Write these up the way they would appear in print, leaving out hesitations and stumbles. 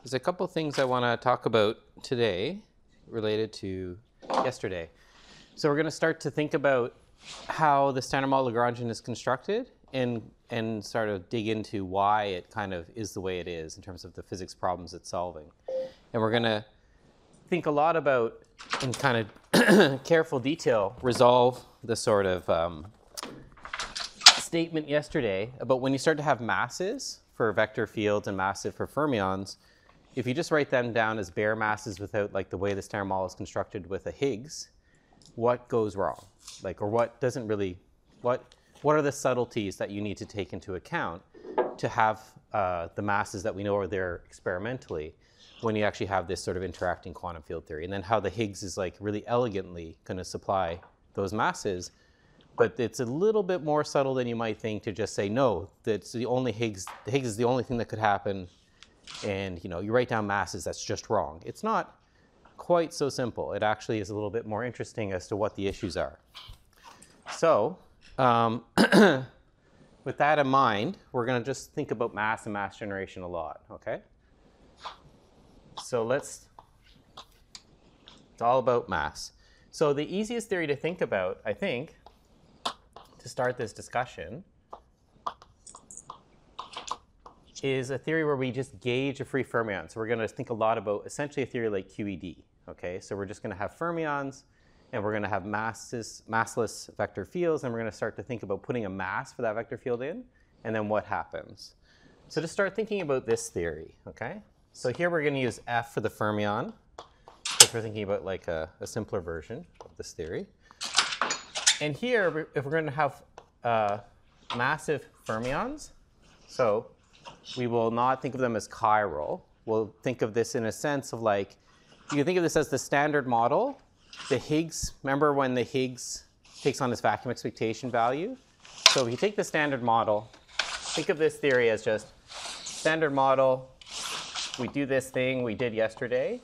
There's a couple things I want to talk about today related to yesterday. So we're going to start to think about how the standard model Lagrangian is constructed and sort of dig into why it kind of is the way it is in terms of the physics problems it's solving. And we're going to think a lot about, in kind of careful detail, resolve the sort of statement yesterday about when you start to have masses for vector fields and masses for fermions. If you just write them down as bare masses without like the way the standard model is constructed with a Higgs, what goes wrong? Like, or what doesn't really, what are the subtleties that you need to take into account to have the masses that we know are there experimentally when you actually have this sort of interacting quantum field theory, and then how the Higgs is like really elegantly going to supply those masses. But it's a little bit more subtle than you might think to just say, no, that's the only Higgs, the Higgs is the only thing that could happen, and you write down masses, that's just wrong. It's not quite so simple. It actually is a little bit more interesting as to what the issues are. So with that in mind, we're going to just think about mass and mass generation a lot, okay? So it's all about mass. So the easiest theory to think about, I think, to start this discussion is a theory where we just gauge a free fermion. So we're going to think a lot about essentially a theory like QED. Okay, so we're just going to have fermions, and we're going to have massless vector fields, and we're going to start to think about putting a mass for that vector field in, and then what happens. So to start thinking about this theory, okay, so here we're going to use F for the fermion, if we're thinking about like a simpler version of this theory. And here, if we're going to have massive fermions, so we will not think of them as chiral. We'll think of this in a sense of like, you can think of this as the standard model. The Higgs, remember when the Higgs takes on this vacuum expectation value? So if you take the standard model, think of this theory as just standard model. We do this thing we did yesterday.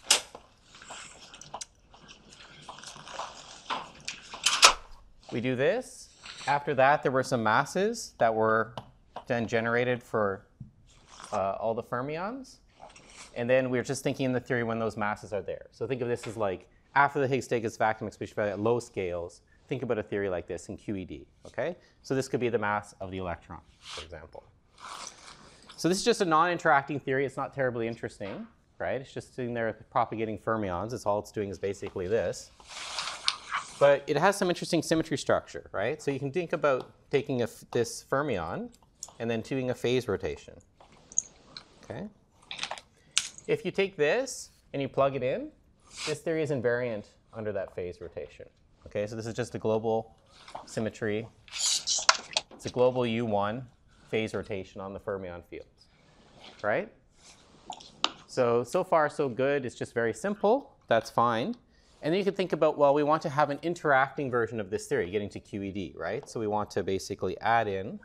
We do this. After that, there were some masses that were then generated for all the fermions. And then we're just thinking in the theory when those masses are there. So think of this as like, after the Higgs takes its vacuum expectation value at low scales, think about a theory like this in QED, okay? So this could be the mass of the electron, for example. So this is just a non-interacting theory. It's not terribly interesting, right? It's just sitting there propagating fermions. It's all it's doing is basically this. But it has some interesting symmetry structure, right? So you can think about taking this fermion and then doing a phase rotation, okay? If you take this and you plug it in, this theory is invariant under that phase rotation, okay? So this is just a global symmetry. It's a global U1 phase rotation on the fermion fields, right? So far so good. It's just very simple. That's fine. And then you can think about, well, we want to have an interacting version of this theory, getting to QED, right? So we want to basically add in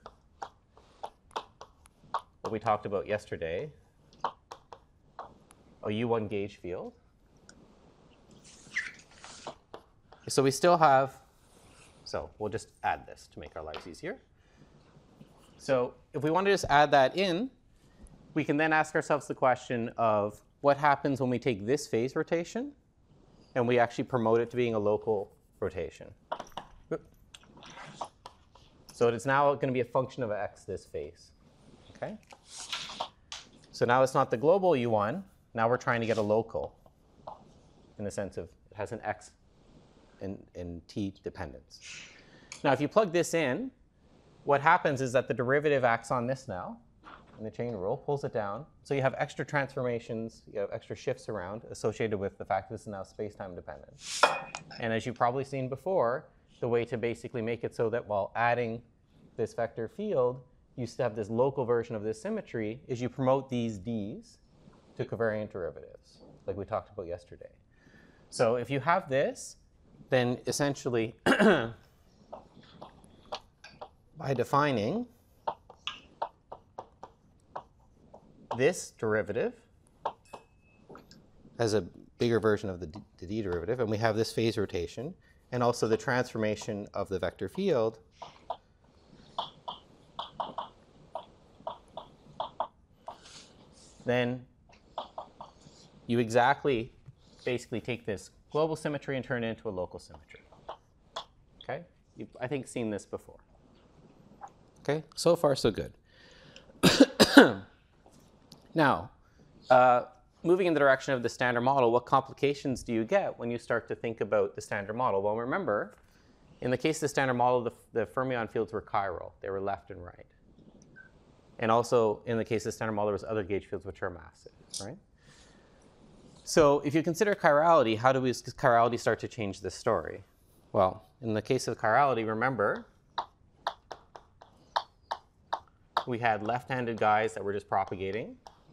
what we talked about yesterday, a U1 gauge field. So we still have, so we'll just add this to make our lives easier. So if we want to just add that in, we can then ask ourselves the question of what happens when we take this phase rotation and we actually promote it to being a local rotation. So it's now going to be a function of x, this phase, okay? So now it's not the global U1. Now we're trying to get a local in the sense of it has an x and t dependence. Now if you plug this in, what happens is that the derivative acts on this now, and the chain rule pulls it down. So you have extra transformations, you have extra shifts around associated with the fact that this is now space-time dependent. And as you've probably seen before, the way to basically make it so that while adding this vector field, you still have this local version of this symmetry is you promote these d's to covariant derivatives, like we talked about yesterday. So if you have this, then essentially by defining this derivative as a bigger version of the d derivative, and we have this phase rotation, and also the transformation of the vector field, then you exactly basically take this global symmetry and turn it into a local symmetry. Okay? You've, I think, seen this before. Okay? So far, so good. Now, moving in the direction of the standard model, what complications do you get when you start to think about the standard model? Well, remember, in the case of the standard model, the fermion fields were chiral. They were left and right. And also, in the case of the standard model, there was other gauge fields which are massive, right? So if you consider chirality, how does chirality start to change this story? Well, in the case of chirality, remember, we had left-handed guys that were just propagating,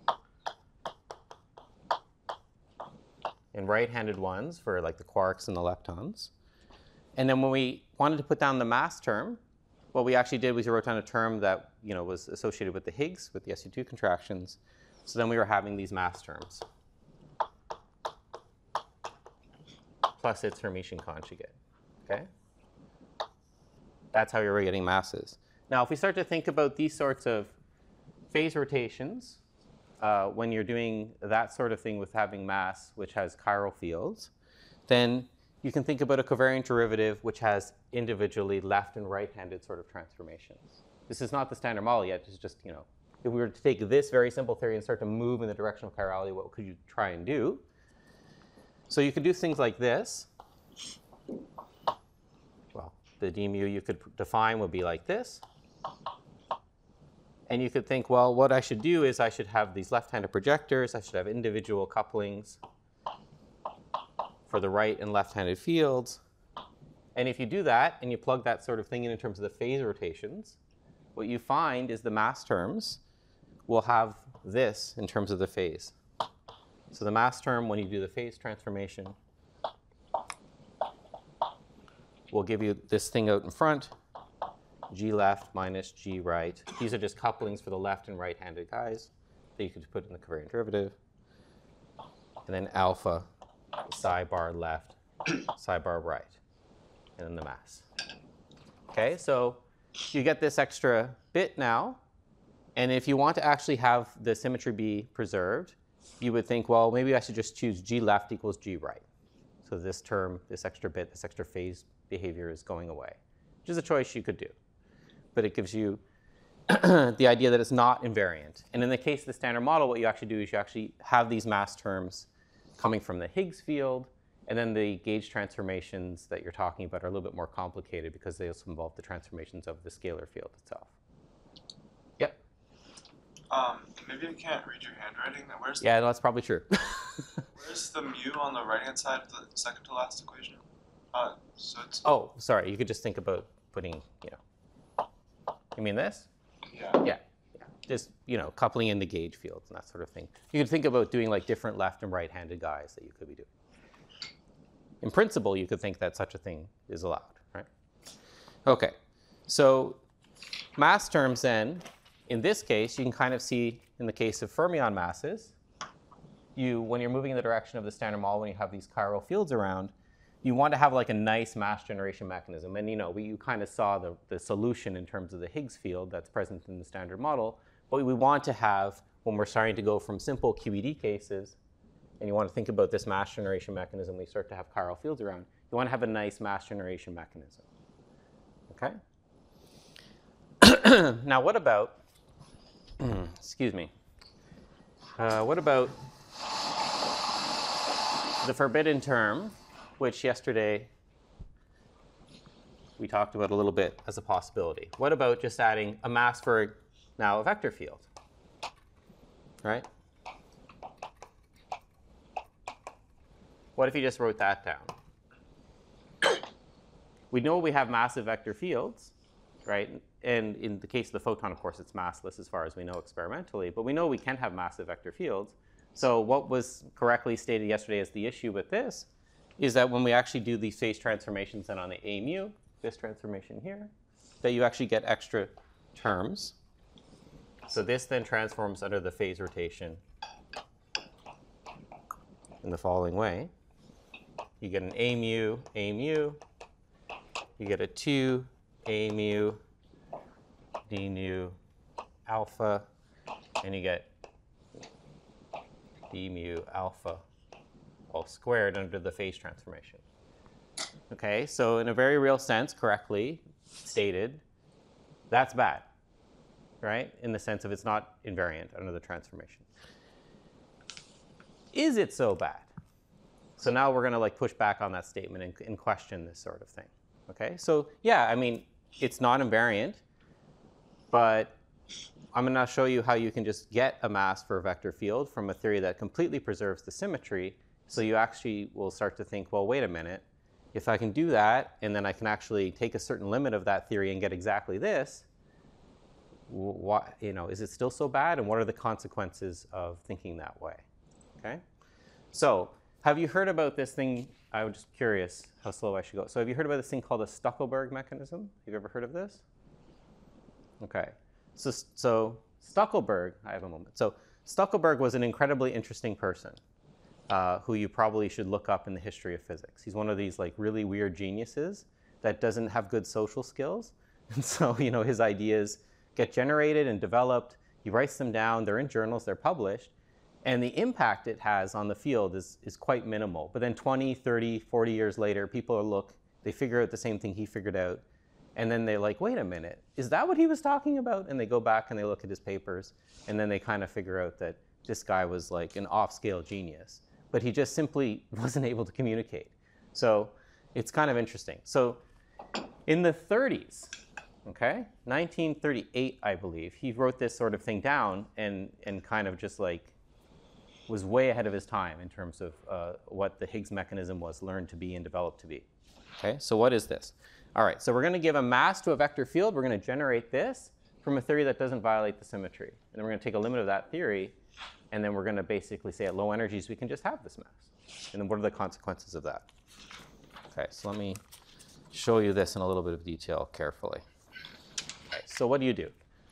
and right-handed ones for like the quarks and the leptons. And then when we wanted to put down the mass term, what we actually did was we wrote down a term that was associated with the Higgs, with the SU2 contractions. So then we were having these mass terms, plus its Hermitian conjugate. Okay? That's how you were getting masses. Now, if we start to think about these sorts of phase rotations, when you're doing that sort of thing with having mass, which has chiral fields, then you can think about a covariant derivative which has individually left and right-handed sort of transformations. This is not the standard model yet. It's just, if we were to take this very simple theory and start to move in the direction of chirality, what could you try and do? So you could do things like this. Well, the d mu you could define would be like this. And you could think, well, what I should do is I should have these left-handed projectors. I should have individual couplings for the right and left-handed fields. And if you do that and you plug that sort of thing in terms of the phase rotations, what you find is the mass terms will have this in terms of the phase. So the mass term, when you do the phase transformation, will give you this thing out in front, G left minus G right. These are just couplings for the left and right-handed guys that you could put in the covariant derivative. And then alpha, psi bar left, psi bar right, and then the mass. Okay, so you get this extra bit now. And if you want to actually have the symmetry be preserved, you would think, well, maybe I should just choose G left equals G right. So this term, this extra bit, this extra phase behavior is going away, which is a choice you could do. But it gives you the idea that it's not invariant. And in the case of the standard model, what you actually do is you actually have these mass terms coming from the Higgs field, and then the gauge transformations that you're talking about are a little bit more complicated because they also involve the transformations of the scalar field itself. Yep? Maybe I can't read your handwriting. Where's yeah, no, that's probably true. Where's the mu on the right-hand side of the second to last equation? So it's... Oh, sorry. You could just think about putting, You mean this? Yeah. Yeah. Just, coupling in the gauge fields and that sort of thing. You could think about doing like different left and right-handed guys that you could be doing. In principle, you could think that such a thing is allowed, right? Okay. So mass terms then, in this case, you can kind of see in the case of fermion masses, when you're moving in the direction of the standard model, when you have these chiral fields around, you want to have like a nice mass generation mechanism. And you kind of saw the solution in terms of the Higgs field that's present in the standard model. But we want to have, when we're starting to go from simple QED cases, and you want to think about this mass generation mechanism, we start to have chiral fields around, you want to have a nice mass generation mechanism. Okay? Now what about, excuse me, what about the forbidden term, which yesterday we talked about a little bit as a possibility? What about just adding a mass for now a vector field, right? What if you just wrote that down? We know we have massive vector fields, right? And in the case of the photon, of course, it's massless as far as we know experimentally, but we know we can have massive vector fields. So what was correctly stated yesterday as the issue with this is that when we actually do these phase transformations then on the A mu, this transformation here, that you actually get extra terms. So this then transforms under the phase rotation in the following way. You get an A mu, you get a 2 A mu, d nu alpha, and you get d mu alpha all squared under the phase transformation. Okay, so in a very real sense, correctly stated, that's bad, right? In the sense of it's not invariant under the transformation. Is it so bad? So now we're going to like push back on that statement and question this sort of thing. Okay, so yeah, I mean, it's not invariant, but I'm going to show you how you can just get a mass for a vector field from a theory that completely preserves the symmetry. So you actually will start to think, well, wait a minute. If I can do that, and then I can actually take a certain limit of that theory and get exactly this, is it still so bad? And what are the consequences of thinking that way? Okay. So have you heard about this thing? I was just curious how slow I should go. So have you heard about this thing called the Stuckelberg mechanism? Have you ever heard of this? Okay. So Stuckelberg, I have a moment. So Stuckelberg was an incredibly interesting person who you probably should look up in the history of physics. He's one of these like really weird geniuses that doesn't have good social skills. And so, his ideas get generated and developed. He writes them down. They're in journals. They're published. And the impact it has on the field is quite minimal. But then 20, 30, 40 years later, people they figure out the same thing he figured out. And then they're like, wait a minute, is that what he was talking about? And they go back and they look at his papers. And then they kind of figure out that this guy was like an off-scale genius. But he just simply wasn't able to communicate. So it's kind of interesting. So in the 30s, okay, 1938, I believe, he wrote this sort of thing down and kind of just like was way ahead of his time in terms of what the Higgs mechanism was learned to be and developed to be. Okay, so what is this? All right, so we're going to give a mass to a vector field. We're going to generate this from a theory that doesn't violate the symmetry. And then we're going to take a limit of that theory, and then we're going to basically say at low energies we can just have this mass. And then what are the consequences of that? Okay, so let me show you this in a little bit of detail carefully. Okay, so what do?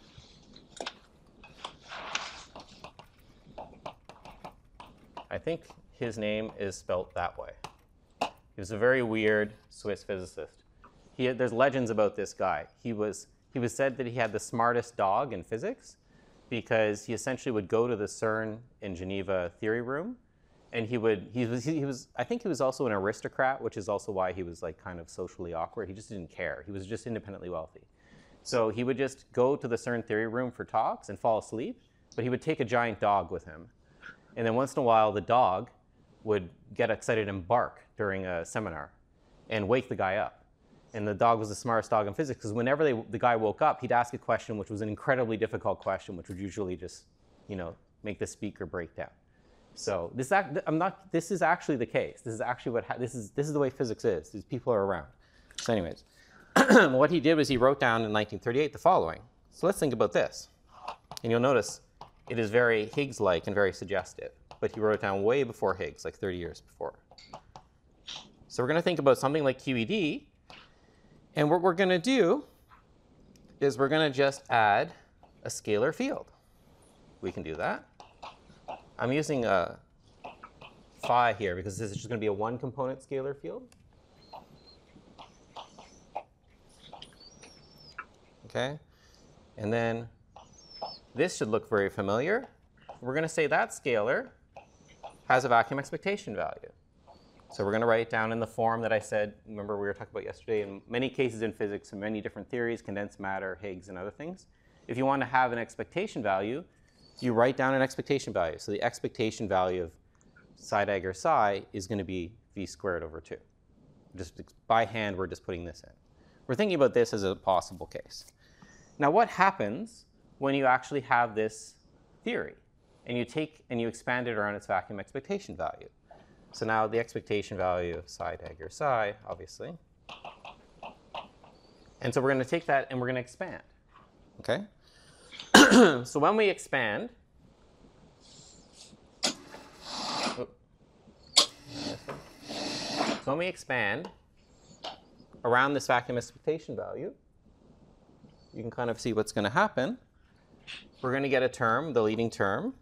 I think his name is spelt that way. He was a very weird Swiss physicist. There's legends about this guy. He was said that he had the smartest dog in physics because he essentially would go to the CERN in Geneva theory room, and I think he was also an aristocrat, which is also why he was like kind of socially awkward. He just didn't care. He was just independently wealthy. So he would just go to the CERN theory room for talks and fall asleep, but he would take a giant dog with him. And then once in a while, the dog would get excited and bark during a seminar and wake the guy up. And the dog was the smartest dog in physics because whenever the guy woke up, he'd ask a question which was an incredibly difficult question, which would usually just, make the speaker break down. So this is actually the case. This is actually this is the way physics is. These people are around. So anyways, what he did was he wrote down in 1938 the following. So let's think about this. And you'll notice it is very Higgs-like and very suggestive. But he wrote it down way before Higgs, like 30 years before. So we're going to think about something like QED. And what we're going to do is we're going to just add a scalar field. We can do that. I'm using a phi here because this is just going to be a one-component scalar field. Okay. And then this should look very familiar. We're going to say that scalar has a vacuum expectation value. So we're going to write it down in the form that I said, remember we were talking about yesterday, in many cases in physics, in many different theories, condensed matter, Higgs, and other things. If you want to have an expectation value, you write down an expectation value. So the expectation value of psi dagger psi is going to be v squared over 2. Just by hand, we're just putting this in. We're thinking about this as a possible case. Now what happens when you actually have this theory and you expand it around its vacuum expectation value? So now the expectation value of psi dagger psi, obviously. And so we're going to take that and we're going to expand. Okay? So when we expand, around this vacuum expectation value, you can kind of see what's going to happen. We're going to get a term, the leading term.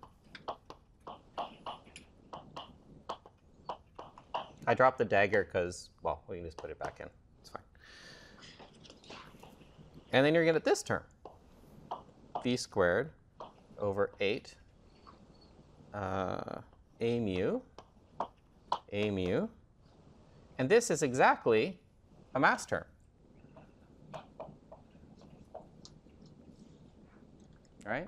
I dropped the dagger because, well, we can just put it back in. It's fine. And then you're going to get this term, v squared over 8 A mu, A mu. And this is exactly a mass term. Right?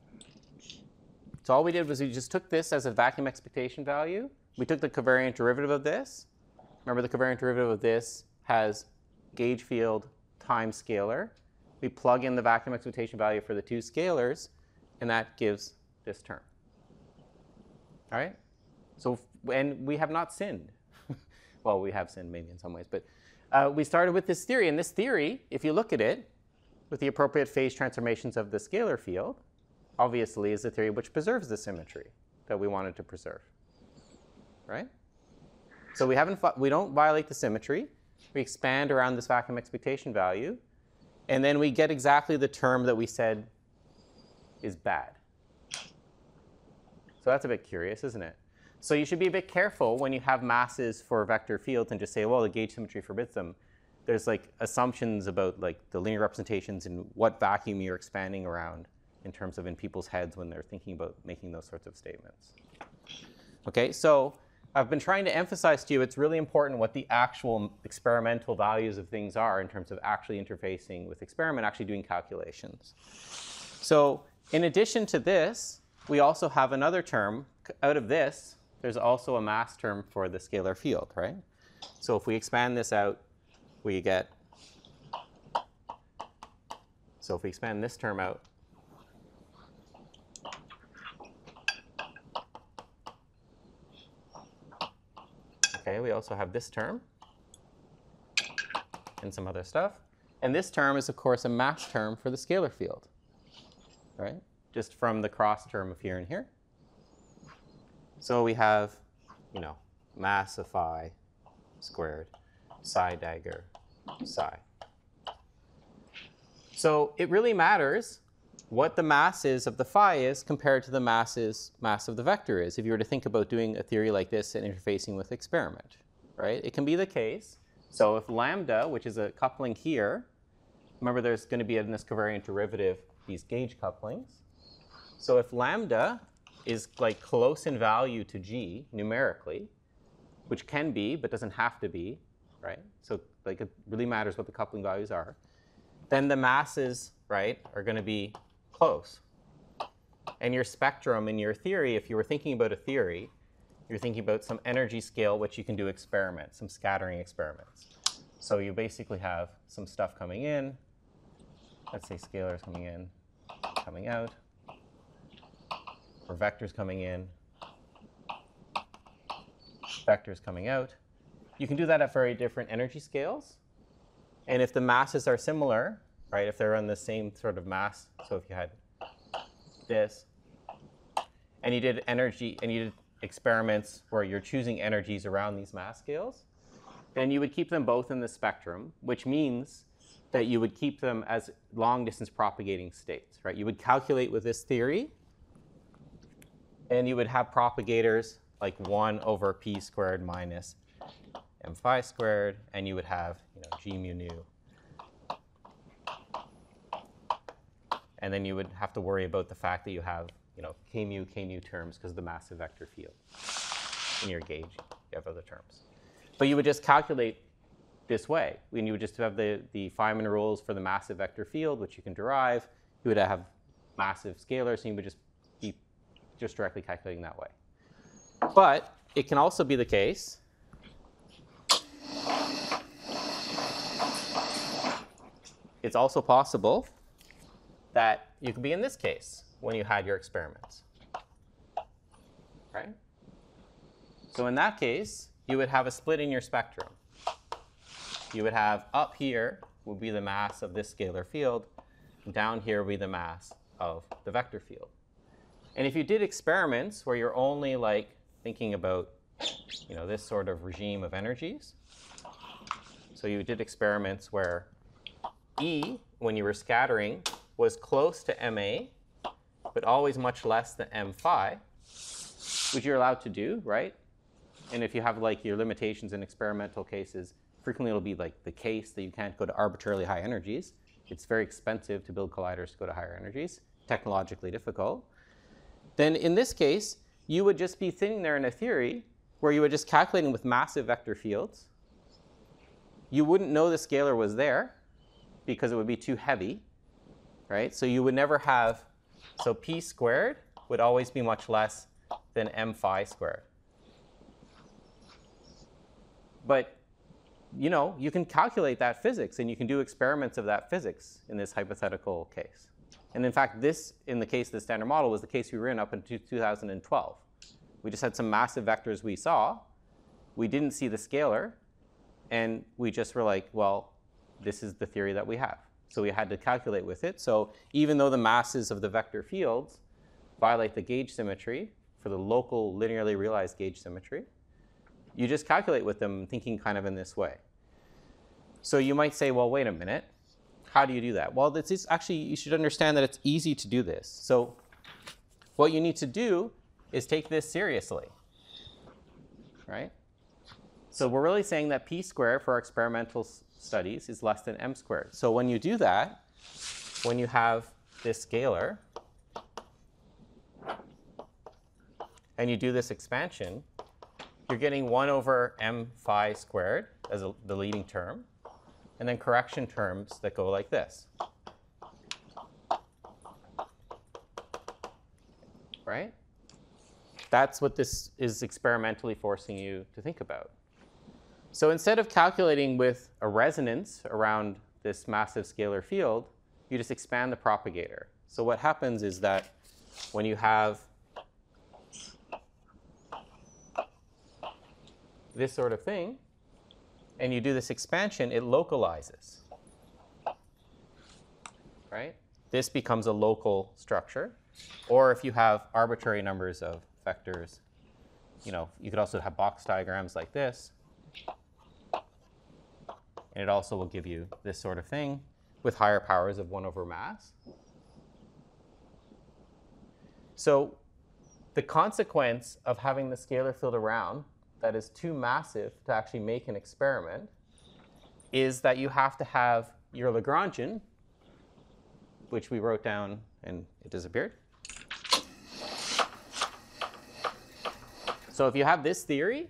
So all we did was we just took this as a vacuum expectation value. We took the covariant derivative of this. Remember, the covariant derivative of this has gauge field times scalar. We plug in the vacuum expectation value for the two scalars, and that gives this term. All right? So, and we have not sinned. Well, we have sinned maybe in some ways, but we started with this theory. And this theory, if you look at it, with the appropriate phase transformations of the scalar field, obviously is a theory which preserves the symmetry that we wanted to preserve. Right? So we don't violate the symmetry. We expand around this vacuum expectation value, and then we get exactly the term that we said is bad. So that's a bit curious, isn't it? So you should be a bit careful when you have masses for vector fields and just say, well, the gauge symmetry forbids them. There's like assumptions about like the linear representations and what vacuum you're expanding around in terms of in people's heads when they're thinking about making those sorts of statements. Okay, so I've been trying to emphasize to you it's really important what the actual experimental values of things are in terms of actually interfacing with experiment, actually doing calculations. So in addition to this, we also have another term. Out of this, there's also a mass term for the scalar field, right? So if we expand this out, we get, so if we expand this term out, okay, we also have this term and some other stuff. And this term is, of course, a mass term for the scalar field, right? Just from the cross term of here and here. So we have, mass of phi squared, psi dagger, psi. So it really matters what the mass is of the phi is compared to the mass of the vector is if you were to think about doing a theory like this and interfacing with experiment, right? It can be the case. So if lambda, which is a coupling here, remember there's going to be in this covariant derivative these gauge couplings. So if lambda is like close in value to g numerically, which can be but doesn't have to be, right? So like it really matters what the coupling values are. Then the masses, right, are going to be close. And your spectrum in your theory, if you were thinking about a theory, you're thinking about some energy scale which you can do experiments, some scattering experiments. So you basically have some stuff coming in. Let's say scalars coming in, coming out, or vectors coming in, vectors coming out. You can do that at very different energy scales. And if the masses are similar, right, if they're on the same sort of mass, so if you had this, and you did energy, and you did experiments where you're choosing energies around these mass scales, then you would keep them both in the spectrum, which means that you would keep them as long-distance propagating states, right? You would calculate with this theory, and you would have propagators like 1 over p squared minus m phi squared, and you would have g mu nu. And then you would have to worry about the fact that you have k nu terms because of the massive vector field. In your gauge, you have other terms. But you would just calculate this way. And you would just have the Feynman rules for the massive vector field, which you can derive. You would have massive scalars, and you would just be just directly calculating that way. But it can also be the case it's also possible that you could be in this case when you had your experiments, right? So in that case, you would have a split in your spectrum. You would have up here would be the mass of this scalar field, and down here would be the mass of the vector field. And if you did experiments where you're only like thinking about this sort of regime of energies, so you did experiments where E, when you were scattering, was close to MA, but always much less than M phi, which you're allowed to do, right? And if you have like your limitations in experimental cases, frequently it'll be like the case that you can't go to arbitrarily high energies. It's very expensive to build colliders to go to higher energies, technologically difficult. Then in this case, you would just be sitting there in a theory where you were just calculating with massive vector fields. You wouldn't know the scalar was there because it would be too heavy, right? So you would never have, so p squared would always be much less than m phi squared. But, you know, you can calculate that physics and you can do experiments of that physics in this hypothetical case. And in fact, this, in the case of the Standard Model, was the case we were in up until 2012. We just had some massive vectors we saw. We didn't see the scalar. And we just were like, well, this is the theory that we have. So we had to calculate with it. So even though the masses of the vector fields violate the gauge symmetry for the local linearly realized gauge symmetry, you just calculate with them thinking kind of in this way. So you might say, well, wait a minute. How do you do that? Well, this is actually, you should understand that it's easy to do this. So what you need to do is take this seriously, right? So we're really saying that p squared for our experimental studies is less than m squared. So when you do that, when you have this scalar, and you do this expansion, you're getting 1 over m phi squared as the leading term, and then correction terms that go like this. Right? That's what this is experimentally forcing you to think about. So instead of calculating with a resonance around this massive scalar field, you just expand the propagator. So what happens is that when you have this sort of thing, and you do this expansion, it localizes. Right? This becomes a local structure. Or if you have arbitrary numbers of vectors, you know, you could also have box diagrams like this. And it also will give you this sort of thing with higher powers of 1 over mass. So the consequence of having the scalar field around that is too massive to actually make an experiment is that you have to have your Lagrangian, which we wrote down and it disappeared. So if you have this theory,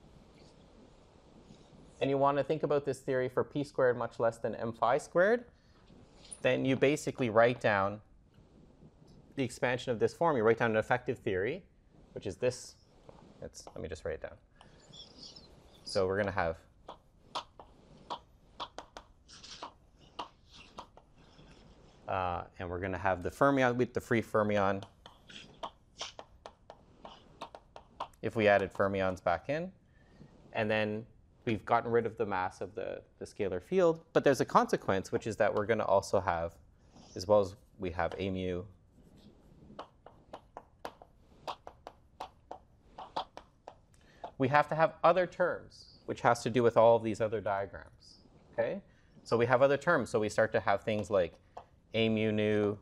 and you want to think about this theory for p squared much less than m phi squared, then you basically write down the expansion of this form. You write down an effective theory, which is this. Let me just write it down. So we're going to have and we're going to have the fermion with the free fermion if we added fermions back in. And then we've gotten rid of the mass of the scalar field. But there's a consequence, which is that we're going to also have, as well as we have a mu we have to have other terms, which has to do with all of these other diagrams. Okay? So we have other terms. So we start to have things like a mu nu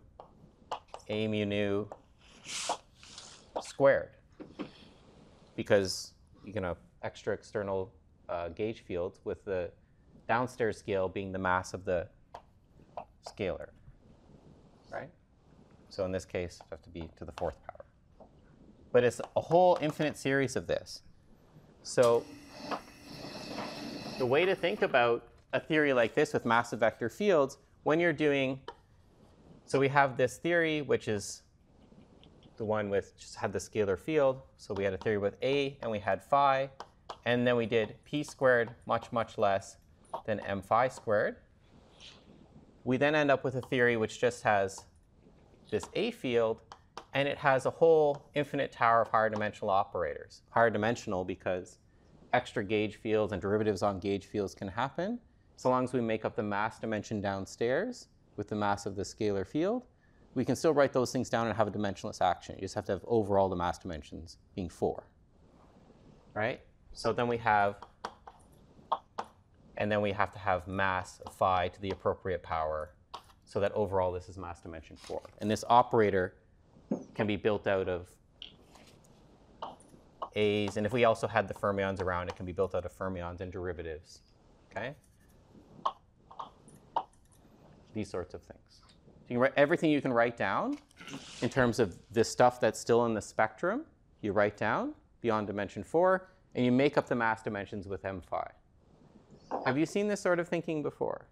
squared, because you can have extra external gauge fields with the downstairs scale being the mass of the scalar, right? So in this case, it has to be to the 4th power. But it's a whole infinite series of this. So the way to think about a theory like this with massive vector fields, when you're doing, so we have this theory, which is the one with just had the scalar field. So we had a theory with A, and we had phi. And then we did p squared much, much less than m phi squared. We then end up with a theory which just has this A field, and it has a whole infinite tower of higher dimensional operators. Higher dimensional because extra gauge fields and derivatives on gauge fields can happen, so long as we make up the mass dimension downstairs with the mass of the scalar field. We can still write those things down and have a dimensionless action. You just have to have overall the mass dimensions being 4. Right? So then we have, and then we have to have mass of phi to the appropriate power so that overall this is mass dimension 4. And this operator can be built out of A's, and if we also had the fermions around, it can be built out of fermions and derivatives. Okay? These sorts of things. So you can write everything you can write down in terms of the stuff that's still in the spectrum you write down beyond dimension 4, and you make up the mass dimensions with m phi. Have you seen this sort of thinking before?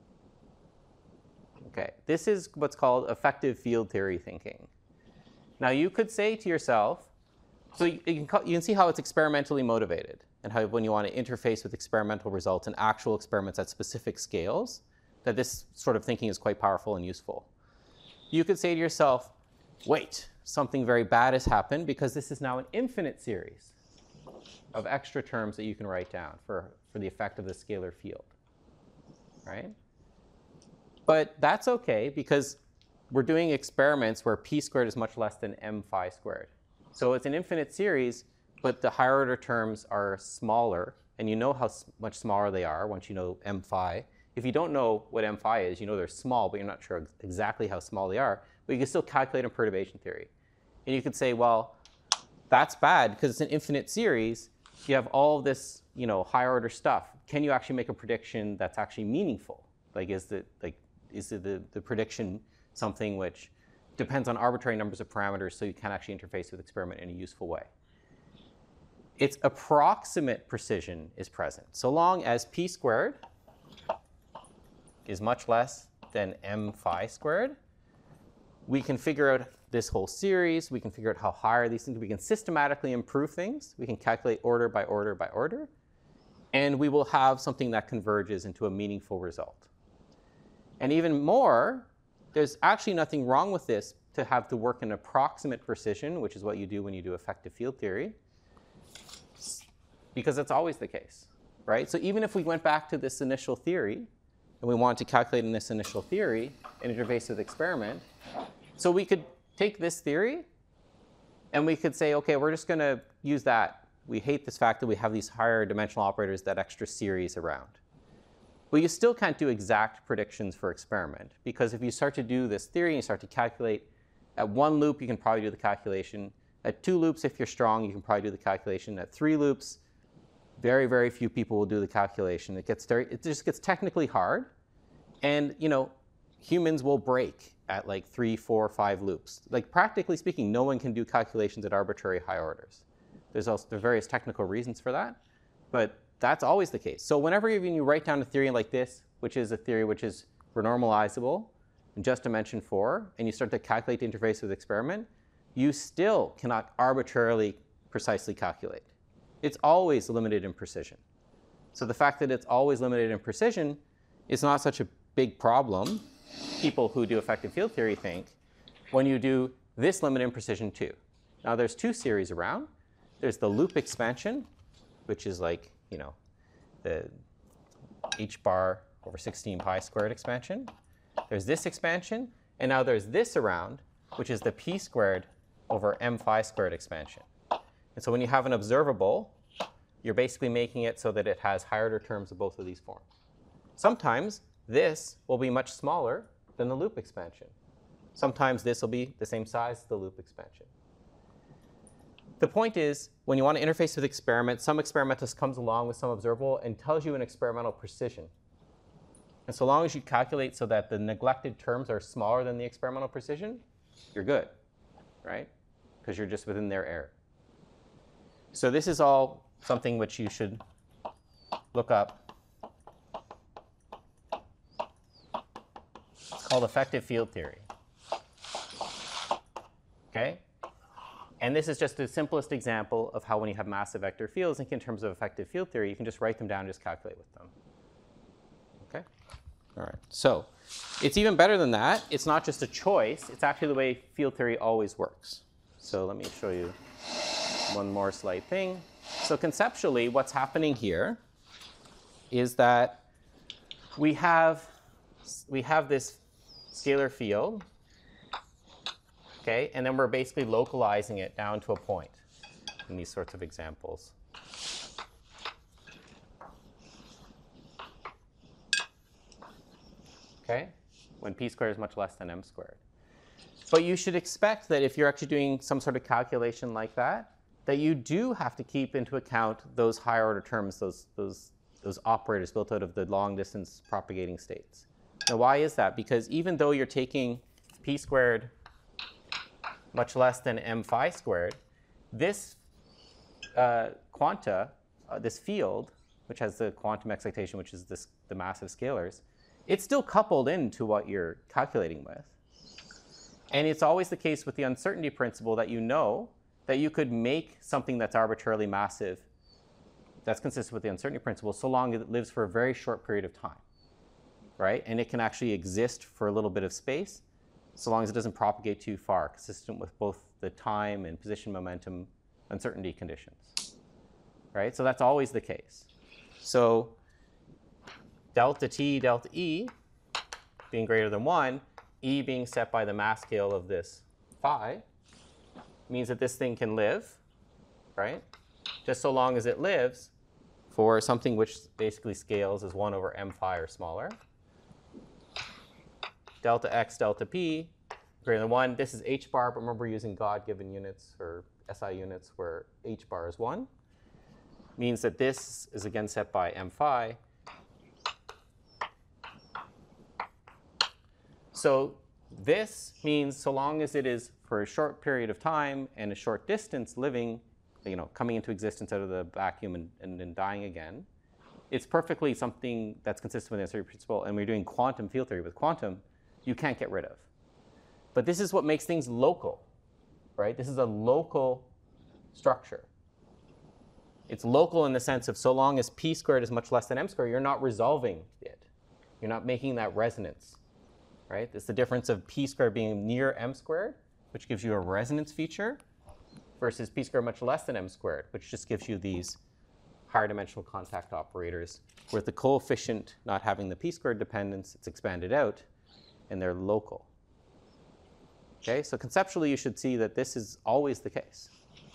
Okay, this is what's called effective field theory thinking. Now you could say to yourself, so you can see how it's experimentally motivated, and how when you want to interface with experimental results and actual experiments at specific scales, that this sort of thinking is quite powerful and useful. You could say to yourself, wait, something very bad has happened because this is now an infinite series of extra terms that you can write down for the effect of the scalar field, right? But that's okay because we're doing experiments where p squared is much less than m phi squared. So it's an infinite series, but the higher order terms are smaller, and you know how much smaller they are once you know m phi. If you don't know what m phi is, you know they're small, but you're not sure exactly how small they are, but you can still calculate in perturbation theory. And you could say, well, that's bad because it's an infinite series. You have all of this, higher order stuff. Can you actually make a prediction that's actually meaningful? Is the prediction something which depends on arbitrary numbers of parameters, so you can actually interface with experiment in a useful way? Its approximate precision is present. So long as p squared is much less than m phi squared, we can figure out this whole series. We can figure out how high are these things. We can systematically improve things. We can calculate order by order by order. And we will have something that converges into a meaningful result. And even more, there's actually nothing wrong with this to have to work in approximate precision, which is what you do when you do effective field theory, because that's always the case, right? So even if we went back to this initial theory, and we wanted to calculate in this initial theory an interface with experiment, so we could take this theory, and we could say, okay, we're just going to use that. We hate this fact that we have these higher dimensional operators, that extra series around. But you still can't do exact predictions for experiment, because if you start to do this theory and you start to calculate, at 1 loop, you can probably do the calculation. At 2 loops, if you're strong, you can probably do the calculation. At 3 loops, very, very few people will do the calculation. It just gets technically hard. And humans will break at 3, 4, 5 loops. Practically speaking, no one can do calculations at arbitrary high orders. There are various technical reasons for that, but that's always the case. So whenever you write down a theory like this, which is a theory which is renormalizable in just dimension 4, and you start to calculate the interface with experiment, you still cannot arbitrarily precisely calculate. It's always limited in precision. So the fact that it's always limited in precision is not such a big problem. People who do effective field theory think when you do this limit in precision too. Now there's 2 series around. There's the loop expansion, which is the h bar over 16 pi squared expansion. There's this expansion, and now there's this around, which is the p squared over m phi squared expansion. And so when you have an observable, you're basically making it so that it has higher order terms of both of these forms. Sometimes this will be much smaller than the loop expansion. Sometimes this will be the same size as the loop expansion. The point is, when you want to interface with experiment, some experimentalist comes along with some observable and tells you an experimental precision. And so long as you calculate so that the neglected terms are smaller than the experimental precision, you're good, right? Because you're just within their error. So this is all something which you should look up. It's called effective field theory. Okay? And this is just the simplest example of how when you have massive vector fields, think in terms of effective field theory, you can just write them down and just calculate with them. Okay? All right. So it's even better than that. It's not just a choice. It's actually the way field theory always works. So let me show you one more slight thing. So conceptually, what's happening here is that we have this scalar field, okay, and then we're basically localizing it down to a point in these sorts of examples. Okay, when p squared is much less than m squared. But you should expect that if you're actually doing some sort of calculation like that, that you do have to keep into account those higher order terms, those operators built out of the long distance propagating states. Now why is that? Because even though you're taking p squared much less than m phi squared, this quanta, this field, which has the quantum excitation, which is the massive scalars, it's still coupled into what you're calculating with. And it's always the case with the uncertainty principle that you know that you could make something that's arbitrarily massive that's consistent with the uncertainty principle so long as it lives for a very short period of time, right? And it can actually exist for a little bit of space so long as it doesn't propagate too far, consistent with both the time and position momentum uncertainty conditions, right? So that's always the case. So delta T, delta E being greater than 1, E being set by the mass scale of this phi, means that this thing can live, right? Just so long as it lives for something which basically scales as 1 over m phi or smaller. Delta X, delta P greater than 1. This is h bar, but remember we're using God-given units or SI units where h bar is 1. Means that this is again set by m phi. So this means so long as it is for a short period of time and a short distance living, coming into existence out of the vacuum and then dying again, it's perfectly something that's consistent with the uncertainty principle. And we're doing quantum field theory with quantum, you can't get rid of. But this is what makes things local, right? This is a local structure. It's local in the sense of so long as p squared is much less than m squared, you're not resolving it. You're not making that resonance, right? It's the difference of p squared being near m squared, which gives you a resonance feature, versus p squared much less than m squared, which just gives you these higher dimensional contact operators with the coefficient not having the p squared dependence, it's expanded out, and they're local. Okay, so conceptually you should see that this is always the case.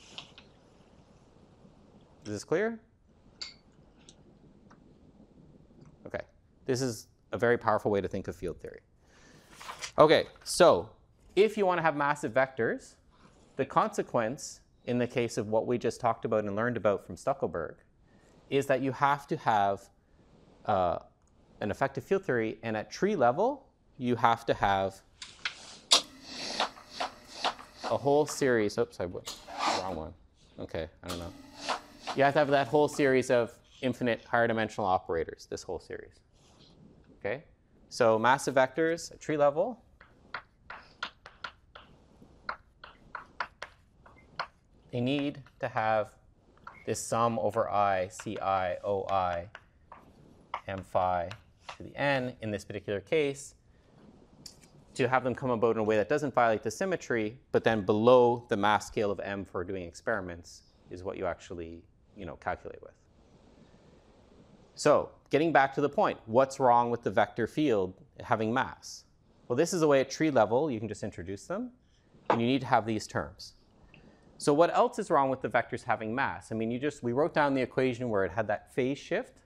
Is this clear? Okay, this is a very powerful way to think of field theory. Okay, so if you want to have massive vectors, the consequence in the case of what we just talked about and learned about from Stuckelberg is that you have to have an effective field theory, and at tree level, you have to have a whole series. Oops, I went wrong one. Okay, I don't know. You have to have that whole series of infinite higher dimensional operators, this whole series. Okay, so massive vectors at tree level. They need to have this sum over I, Ci, Oi, m phi to the n in this particular case, to have them come about in a way that doesn't violate the symmetry, but then below the mass scale of m for doing experiments is what you actually calculate with. So getting back to the point, what's wrong with the vector field having mass? Well, this is a way at tree level you can just introduce them, and you need to have these terms. So what else is wrong with the vectors having mass? I mean, we wrote down the equation where it had that phase shift,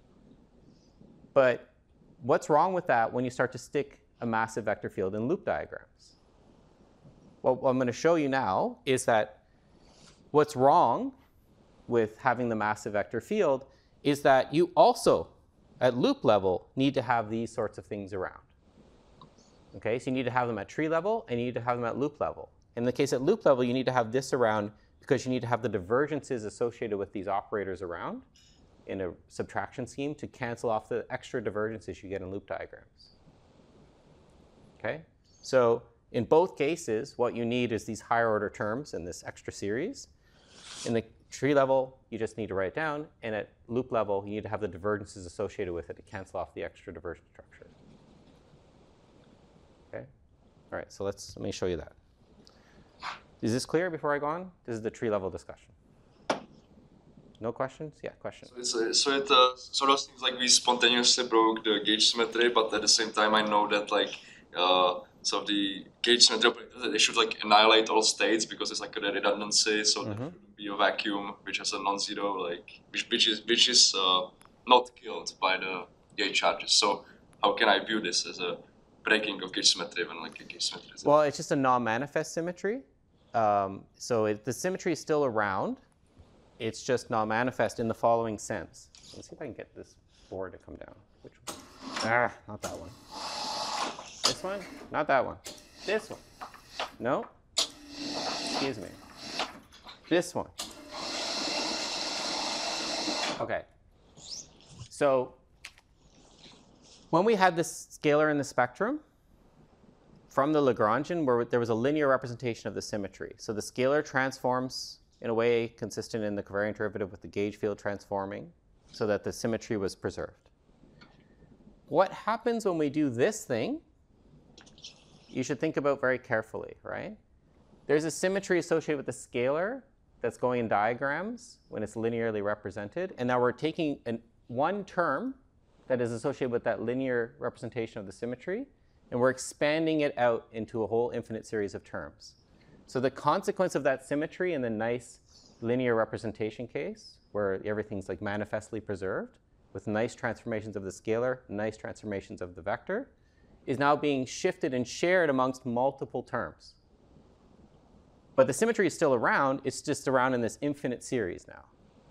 but what's wrong with that when you start to stick a massive vector field in loop diagrams? Well, what I'm going to show you now is that what's wrong with having the massive vector field is that you also, at loop level, need to have these sorts of things around. Okay, so you need to have them at tree level, and you need to have them at loop level. In the case at loop level, you need to have this around because you need to have the divergences associated with these operators around in a subtraction scheme to cancel off the extra divergences you get in loop diagrams. Okay, so in both cases, what you need is these higher order terms in this extra series. In the tree level, you just need to write it down, and at loop level, you need to have the divergences associated with it to cancel off the extra divergent structures. Okay, all right, so let me show you that. Is this clear before I go on? This is the tree level discussion. No questions? Yeah, question. So it sort of seems like we spontaneously broke the gauge symmetry, but at the same time I know that so the gauge symmetry, they should annihilate all states because it's like a redundancy, so there shouldn't be a vacuum which has a non-zero, which is not killed by the gauge charges. So how can I view this as a breaking of gauge symmetry when a gauge symmetry is? Well, it's just a non-manifest symmetry. So the symmetry is still around. It's just non-manifest in the following sense. Let's see if I can get this board to come down. Which one? Not that one. This one? Not that one. This one. No. Excuse me. This one. Okay. So when we had this scalar in the spectrum, from the Lagrangian, where there was a linear representation of the symmetry. So the scalar transforms in a way consistent in the covariant derivative with the gauge field transforming so that the symmetry was preserved. What happens when we do this thing, you should think about very carefully, right? There's a symmetry associated with the scalar that's going in diagrams when it's linearly represented. And now we're taking one term that is associated with that linear representation of the symmetry, and we're expanding it out into a whole infinite series of terms. So the consequence of that symmetry in the nice linear representation case, where everything's like manifestly preserved, with nice transformations of the scalar, nice transformations of the vector, is now being shifted and shared amongst multiple terms. But the symmetry is still around, it's just around in this infinite series now,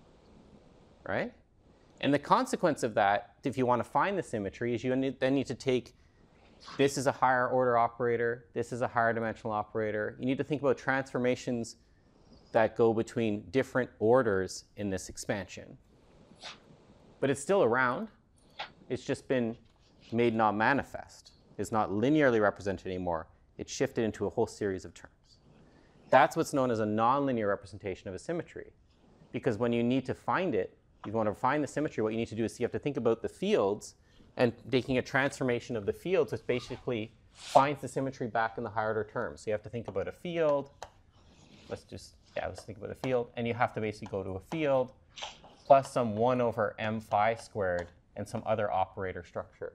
right? And the consequence of that, if you want to find the symmetry, is you then need to take, this is a higher order operator, this is a higher dimensional operator. You need to think about transformations that go between different orders in this expansion. But it's still around. It's just been made non-manifest. It's not linearly represented anymore. It's shifted into a whole series of terms. That's what's known as a nonlinear representation of a symmetry. Because when you need to find it, you want to find the symmetry, what you need to do is you have to think about the fields and taking a transformation of the fields, which basically finds the symmetry back in the higher order terms. So you have to think about a field. Let's think about a field. And you have to basically go to a field plus some 1 over m phi squared and some other operator structure.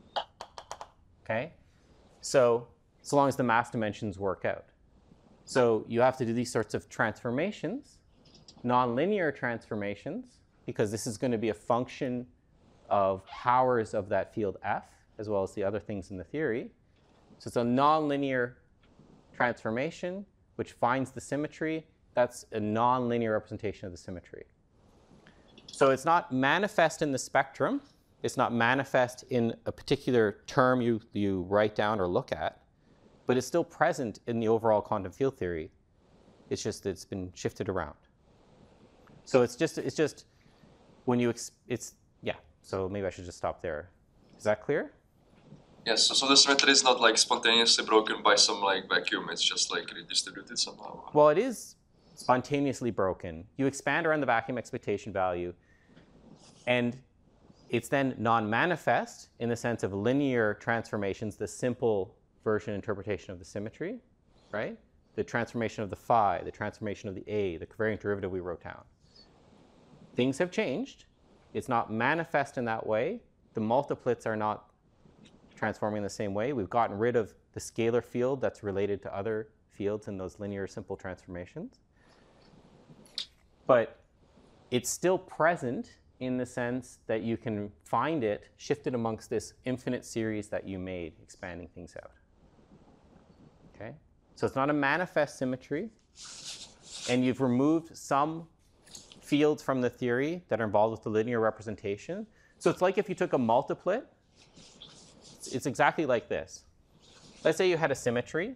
Okay? So long as the mass dimensions work out. So you have to do these sorts of transformations, nonlinear transformations, because this is going to be a function of powers of that field F, as well as the other things in the theory. So it's a nonlinear transformation, which finds the symmetry. That's a nonlinear representation of the symmetry. So it's not manifest in the spectrum. It's not manifest in a particular term you write down or look at. But it's still present in the overall quantum field theory. It's just that it's been shifted around. So it's just when you, so maybe I should just stop there. Is that clear? Yes, so the symmetry is not like spontaneously broken by some like vacuum, it's just like redistributed somehow. Well, it is spontaneously broken. You expand around the vacuum expectation value, and it's then non-manifest in the sense of linear transformations, the simple version interpretation of the symmetry, right? The transformation of the phi, the transformation of the A, the covariant derivative we wrote down. Things have changed. It's not manifest in that way. The multiplets are not transforming in the same way. We've gotten rid of the scalar field that's related to other fields in those linear simple transformations. But it's still present in the sense that you can find it shifted amongst this infinite series that you made, expanding things out. Okay? So it's not a manifest symmetry, and you've removed some fields from the theory that are involved with the linear representation. So it's like if you took a multiplet. It's exactly like this. Let's say you had a symmetry,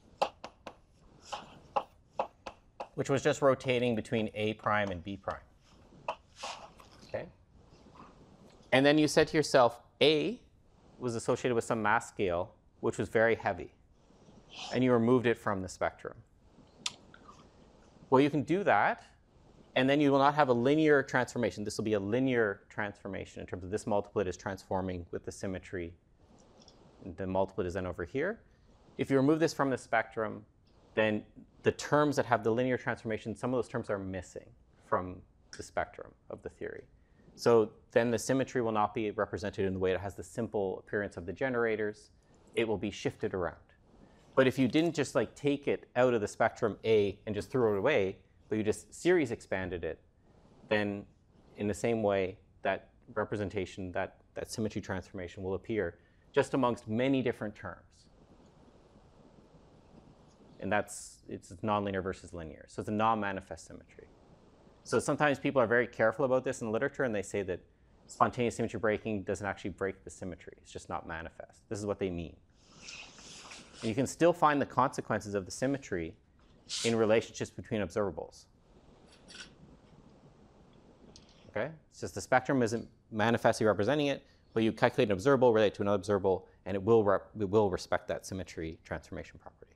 which was just rotating between A prime and B prime. Okay? And then you said to yourself, A was associated with some mass scale, which was very heavy. And you removed it from the spectrum. Well, you can do that, and then you will not have a linear transformation. This will be a linear transformation in terms of this multiplet is transforming with the symmetry. The multiplet is then over here. If you remove this from the spectrum, then the terms that have the linear transformation, some of those terms are missing from the spectrum of the theory. So then the symmetry will not be represented in the way it has the simple appearance of the generators. It will be shifted around. But if you didn't just like take it out of the spectrum A and just throw it away, but you just series expanded it, then in the same way that representation, that symmetry transformation will appear just amongst many different terms. And it's nonlinear versus linear. So it's a non-manifest symmetry. So sometimes people are very careful about this in the literature, and they say that spontaneous symmetry breaking doesn't actually break the symmetry. It's just not manifest. This is what they mean. And you can still find the consequences of the symmetry in relationships between observables. Okay? It's just the spectrum isn't manifestly representing it, but you calculate an observable, relate to another observable, and it will respect that symmetry transformation property.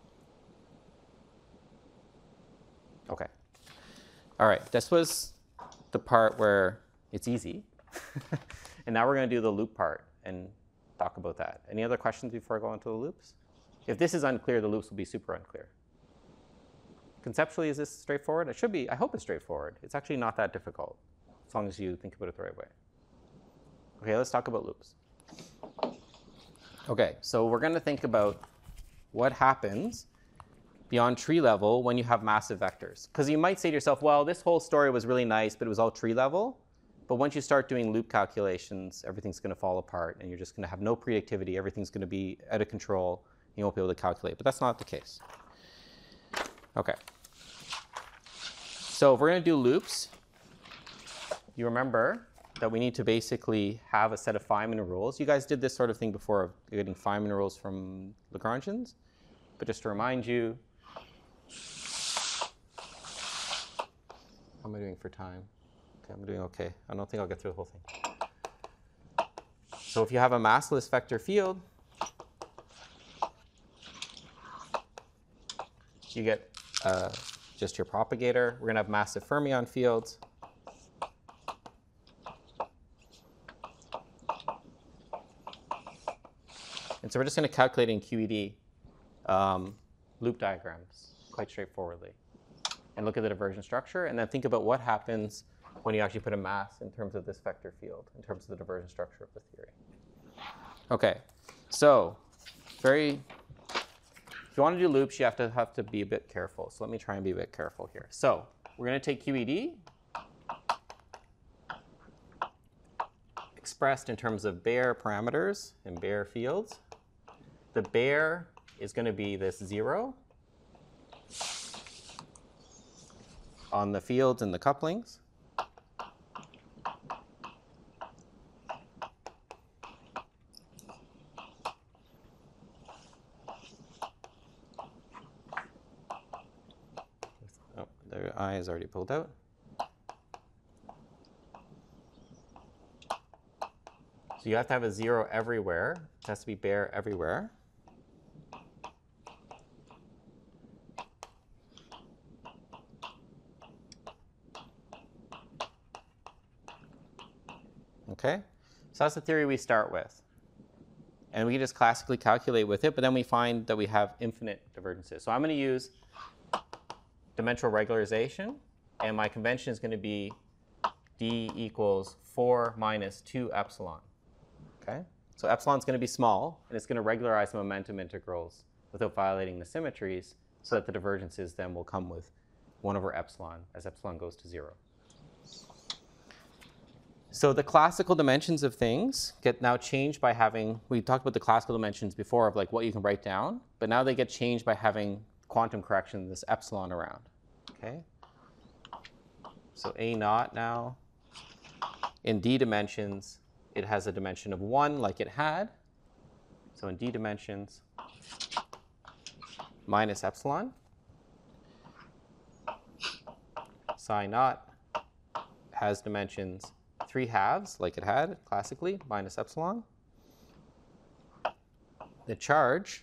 Okay. All right, this was the part where it's easy. And now we're going to do the loop part and talk about that. Any other questions before I go into the loops? If this is unclear, the loops will be super unclear. Conceptually, is this straightforward? It should be. I hope it's straightforward. It's actually not that difficult, as long as you think about it the right way. Okay, let's talk about loops. Okay, so we're going to think about what happens beyond tree level when you have massive vectors. Because you might say to yourself, well, this whole story was really nice, but it was all tree level. But once you start doing loop calculations, everything's going to fall apart, and you're just going to have no predictivity. Everything's going to be out of control. You won't be able to calculate. But that's not the case. Okay. So if we're going to do loops, you remember that we need to basically have a set of Feynman rules. You guys did this sort of thing before, of getting Feynman rules from Lagrangians. But just to remind you, how am I doing for time? Okay, I'm doing okay. I don't think I'll get through the whole thing. So if you have a massless vector field, you get just your propagator. We're going to have massive fermion fields. And so we're just going to calculate in QED loop diagrams quite straightforwardly and look at the divergent structure and then think about what happens when you actually put a mass in terms of this vector field, in terms of the divergent structure of the theory. Okay, so if you want to do loops, you have to be a bit careful. So let me try and be a bit careful here. So we're going to take QED, expressed in terms of Baire parameters and Baire fields. The Baire is going to be this 0 on the fields and the couplings. Oh, the I is already pulled out. So you have to have a 0 everywhere. It has to be Baire everywhere. Okay, so that's the theory we start with. And we just classically calculate with it, but then we find that we have infinite divergences. So I'm going to use dimensional regularization, and my convention is going to be d equals 4 minus 2 epsilon. Okay, so epsilon is going to be small, and it's going to regularize the momentum integrals without violating the symmetries, so that the divergences then will come with 1 over epsilon as epsilon goes to 0. So the classical dimensions of things get now changed by having, we talked about the classical dimensions before of like what you can write down, but now they get changed by having quantum correction, this epsilon around, okay? So A naught now, in D dimensions, it has a dimension of 1 like it had. So in D dimensions, minus epsilon. Psi naught has dimensions 3/2 like it had classically, minus epsilon. The charge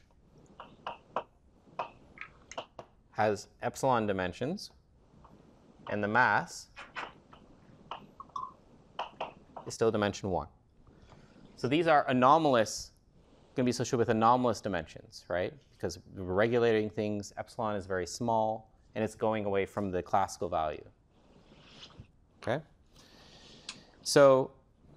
has epsilon dimensions, and the mass is still dimension 1. So these are anomalous, going to be associated with anomalous dimensions, right? Because we're regulating things, epsilon is very small, and it's going away from the classical value. Okay? So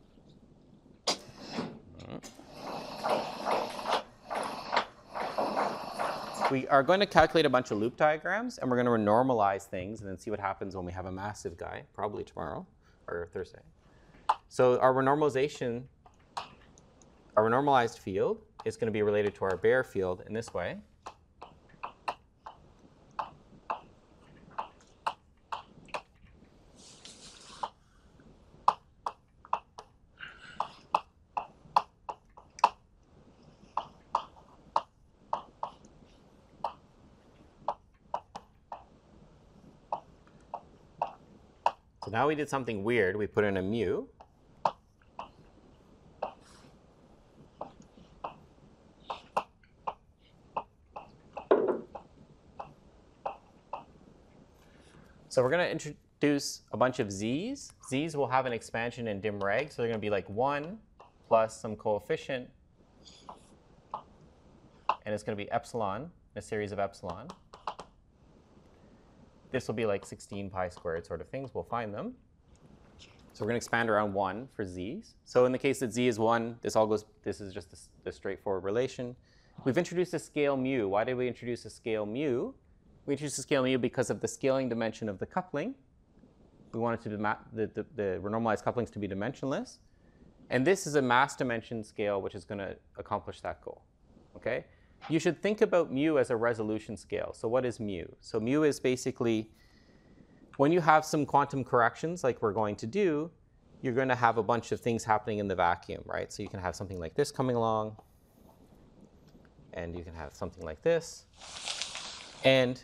we are going to calculate a bunch of loop diagrams, and we're going to normalize things and then see what happens when we have a massive guy, probably tomorrow or Thursday. So our renormalization, our renormalized field is going to be related to our Baire field in this way. So now we did something weird. We put in a mu. So we're going to introduce a bunch of z's. Z's will have an expansion in dim reg, so they're going to be like 1 plus some coefficient, and it's going to be epsilon, a series of epsilon. This will be like 16 pi squared sort of things. We'll find them. So we're going to expand around 1 for z's. So in the case that z is 1, this is just the straightforward relation. We've introduced a scale mu. Why did we introduce a scale mu? We introduced a scale mu because of the scaling dimension of the coupling. We wanted the renormalized couplings to be dimensionless. And this is a mass dimension scale which is going to accomplish that goal. Okay? You should think about mu as a resolution scale. So what is mu? So mu is basically when you have some quantum corrections like we're going to do, you're going to have a bunch of things happening in the vacuum, right? So you can have something like this coming along, and you can have something like this. And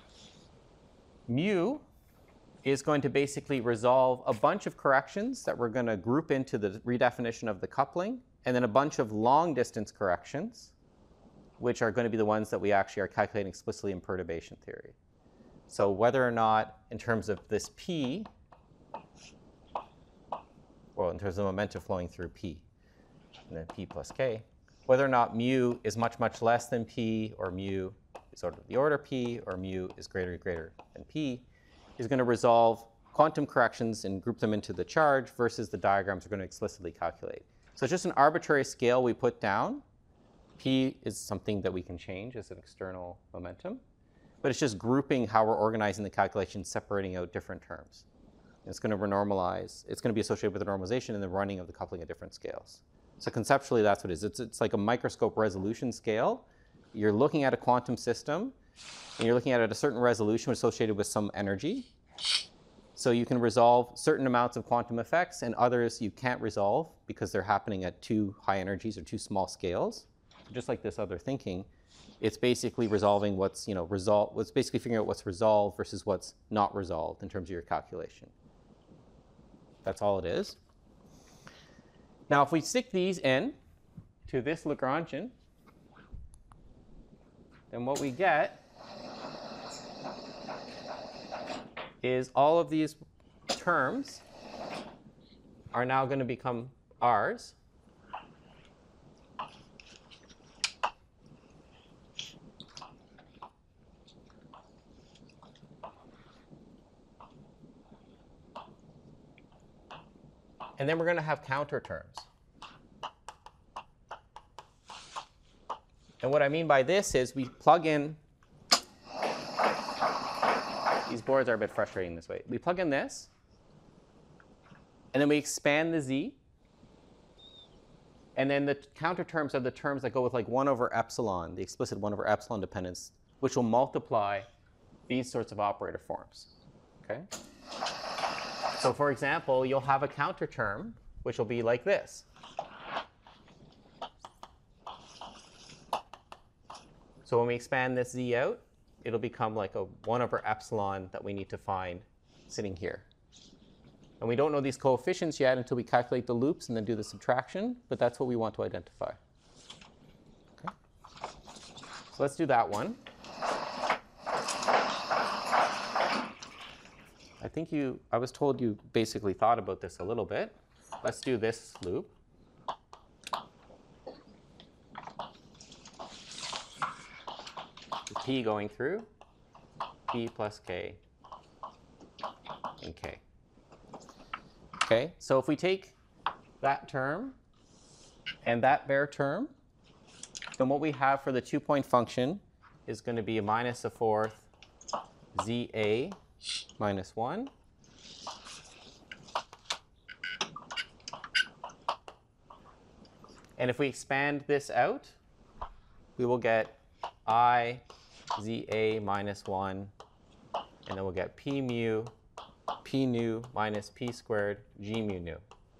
mu is going to basically resolve a bunch of corrections that we're going to group into the redefinition of the coupling, and then a bunch of long distance corrections, which are going to be the ones that we actually are calculating explicitly in perturbation theory. So whether or not, in terms of this p, well, in terms of momentum flowing through p, and then p plus k, whether or not mu is much, much less than p, or mu is sort of the order p, or mu is greater than p, is going to resolve quantum corrections and group them into the charge versus the diagrams we're going to explicitly calculate. So it's just an arbitrary scale we put down. P is something that we can change as an external momentum, but it's just grouping how we're organizing the calculation, separating out different terms. And it's going to renormalize. It's going to be associated with the normalization and the running of the coupling at different scales. So conceptually, that's what it is. It's like a microscope resolution scale. You're looking at a quantum system, and you're looking at it at a certain resolution associated with some energy. So you can resolve certain amounts of quantum effects, and others you can't resolve because they're happening at too high energies or too small scales. Just like this other thinking, it's basically resolving what's, what's basically figuring out what's resolved versus what's not resolved in terms of your calculation. That's all it is. Now, if we stick these in to this Lagrangian, then what we get is all of these terms are now going to become R's. And then we're going to have counter terms. And what I mean by this is we plug in, these boards are a bit frustrating this way. We plug in this, and then we expand the z, and then the counter terms are the terms that go with like 1 over epsilon, the explicit 1 over epsilon dependence, which will multiply these sorts of operator forms. Okay? So for example, you'll have a counter term, which will be like this. So when we expand this z out, it'll become like a 1 over epsilon that we need to find sitting here. And we don't know these coefficients yet until we calculate the loops and then do the subtraction, but that's what we want to identify. Okay. So let's do that one. I was told you basically thought about this a little bit. Let's do this loop. The p going through, p plus k and k. Okay, so if we take that term and that bare term, then what we have for the 2-point function is going to be a minus a fourth za minus 1. And if we expand this out, we will get I za minus 1, and then we'll get p mu, p nu minus p squared g mu nu.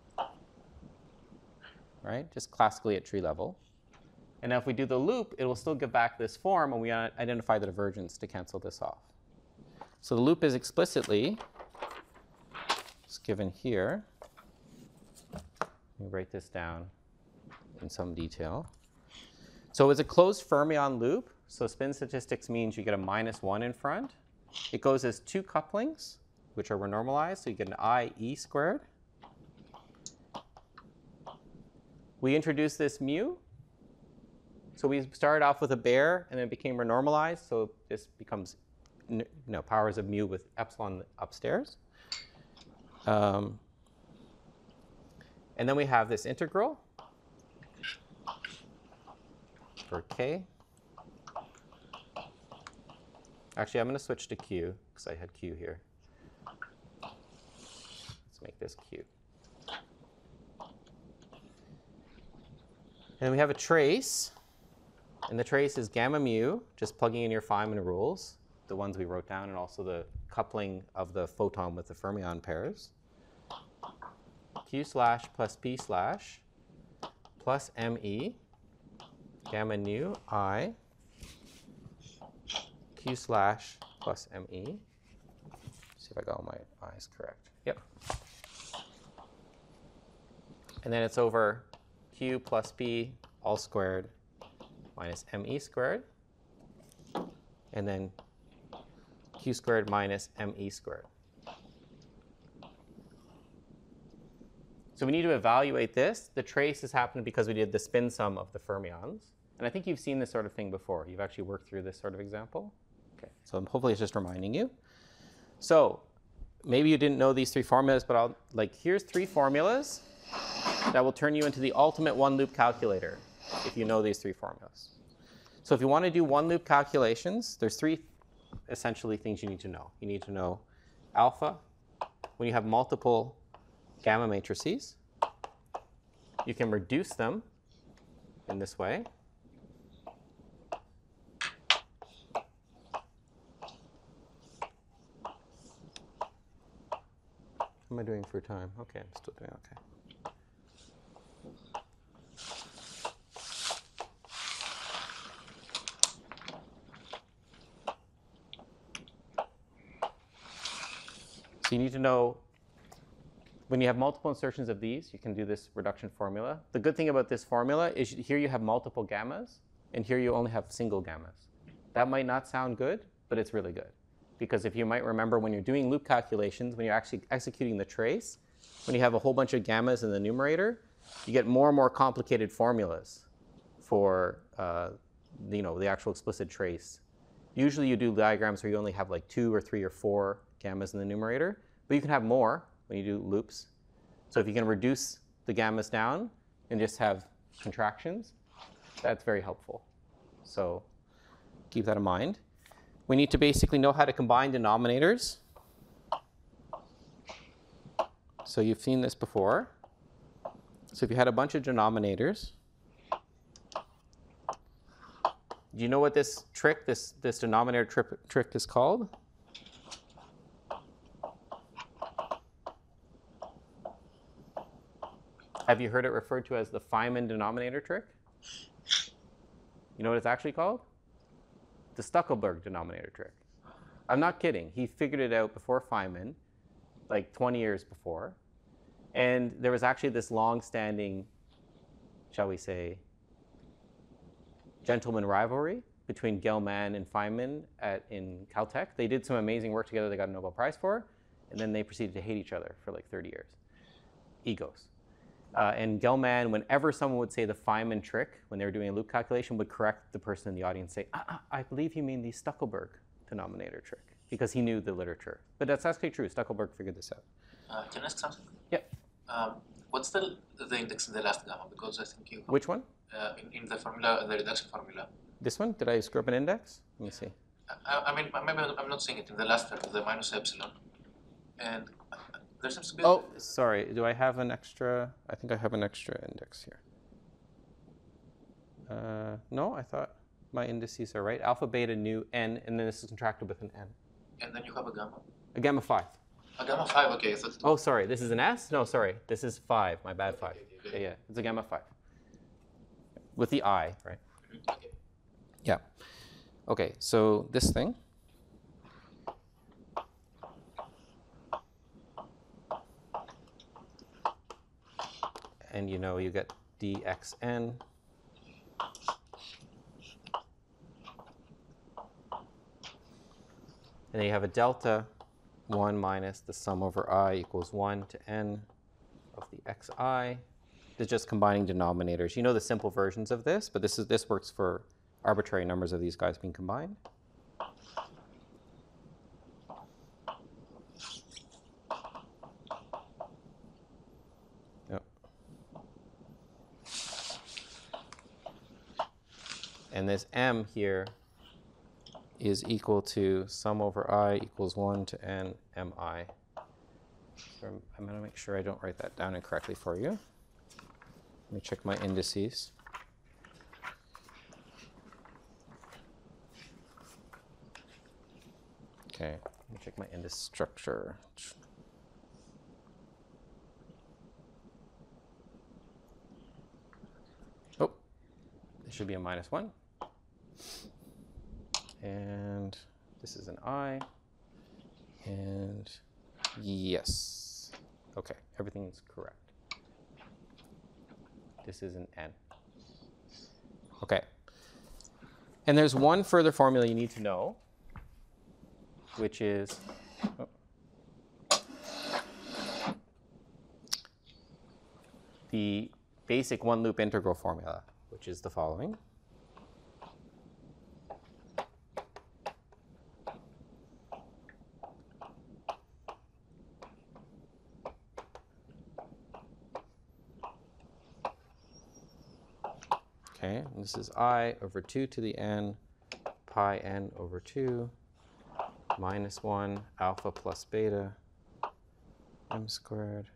Right? Just classically at tree level. And now if we do the loop, it will still give back this form, and we identify the divergence to cancel this off. So the loop is explicitly is given here. Let me write this down in some detail. So it's a closed fermion loop. So spin statistics means you get a -1 in front. It goes as two couplings, which are renormalized. So you get an IE squared. We introduce this mu. So we started off with a bare, and then it became renormalized. So this becomes powers of mu with epsilon upstairs. And then we have this integral for k. Actually, I'm going to switch to q because I had q here. Let's make this q. And we have a trace. And the trace is gamma mu, just plugging in your Feynman rules, the ones we wrote down, and also the coupling of the photon with the fermion pairs. Q slash plus P slash plus ME, gamma nu I, Q slash plus ME. See if I got all my I's correct. Yep. And then it's over Q plus P all squared minus ME squared. And then Q squared minus ME squared. So we need to evaluate this. The trace has happened because we did the spin sum of the fermions. And I think you've seen this sort of thing before. You've actually worked through this sort of example. Okay, so hopefully it's just reminding you. So maybe you didn't know these three formulas, but here's three formulas that will turn you into the ultimate one-loop calculator if you know these three formulas. So if you want to do one-loop calculations, there's three essentially things you need to know. You need to know alpha when you have multiple gamma matrices. You can reduce them in this way. What am I doing for time? Okay, I'm still doing okay. So you need to know when you have multiple insertions of these, you can do this reduction formula. The good thing about this formula is here you have multiple gammas, and here you only have single gammas. That might not sound good, but it's really good. Because if you might remember when you're doing loop calculations, when you're actually executing the trace, when you have a whole bunch of gammas in the numerator, you get more and more complicated formulas for the actual explicit trace. Usually you do diagrams where you only have like 2 or 3 or 4 gammas in the numerator, but you can have more when you do loops. So if you can reduce the gammas down and just have contractions, that's very helpful. So keep that in mind. We need to basically know how to combine denominators. So you've seen this before. So if you had a bunch of denominators, do you know what this trick, this denominator trick is called? Have you heard it referred to as the Feynman denominator trick? You know what it's actually called? The Stuckelberg denominator trick. I'm not kidding. He figured it out before Feynman, like 20 years before. And there was actually this long-standing, shall we say, gentleman rivalry between Gell-Mann and Feynman in Caltech. They did some amazing work together they got a Nobel Prize for, and then they proceeded to hate each other for like 30 years. Egos. And Gell-Mann, whenever someone would say the Feynman trick, when they were doing a loop calculation, would correct the person in the audience and say, I believe you mean the Stuckelberg denominator trick, because he knew the literature. But that's actually true. Stuckelberg figured this out. Can I ask something? Yeah. What's the index in the last gamma? Because I think you... Which one? In the formula, the reduction formula. This one? Did I screw up an index? Let me see. I mean, maybe I'm not seeing it in the last term, the minus epsilon. And there seems to be... Oh, sorry. Do I have an extra? I think I have an extra index here. No, I thought my indices are right. Alpha, beta, nu, n, and then this is contracted with an n. And then you have a gamma. A gamma 5. A gamma 5, okay. So oh, sorry. This is an S? No, sorry. This is 5. My bad, 5. Okay. Yeah, it's a gamma 5. With the I, right? Okay. Yeah. Okay, so this thing. and you know you get dxn. And then you have a delta 1 minus the sum over I equals 1 to n of the xi. It's just combining denominators. You know the simple versions of this, but this works for arbitrary numbers of these guys being combined. Yep. And this m here is equal to sum over I equals 1 to n mi. So I'm going to make sure I don't write that down incorrectly for you. Let me check my indices. Okay, let me check my index structure. Oh, this should be a -1. And this is an I. And yes. Okay, everything is correct. This is an n. Okay. And there's one further formula you need to know, which is the basic one-loop integral formula, which is the following. Okay, and this is I over 2 to the n pi n over 2 minus 1 alpha plus beta m squared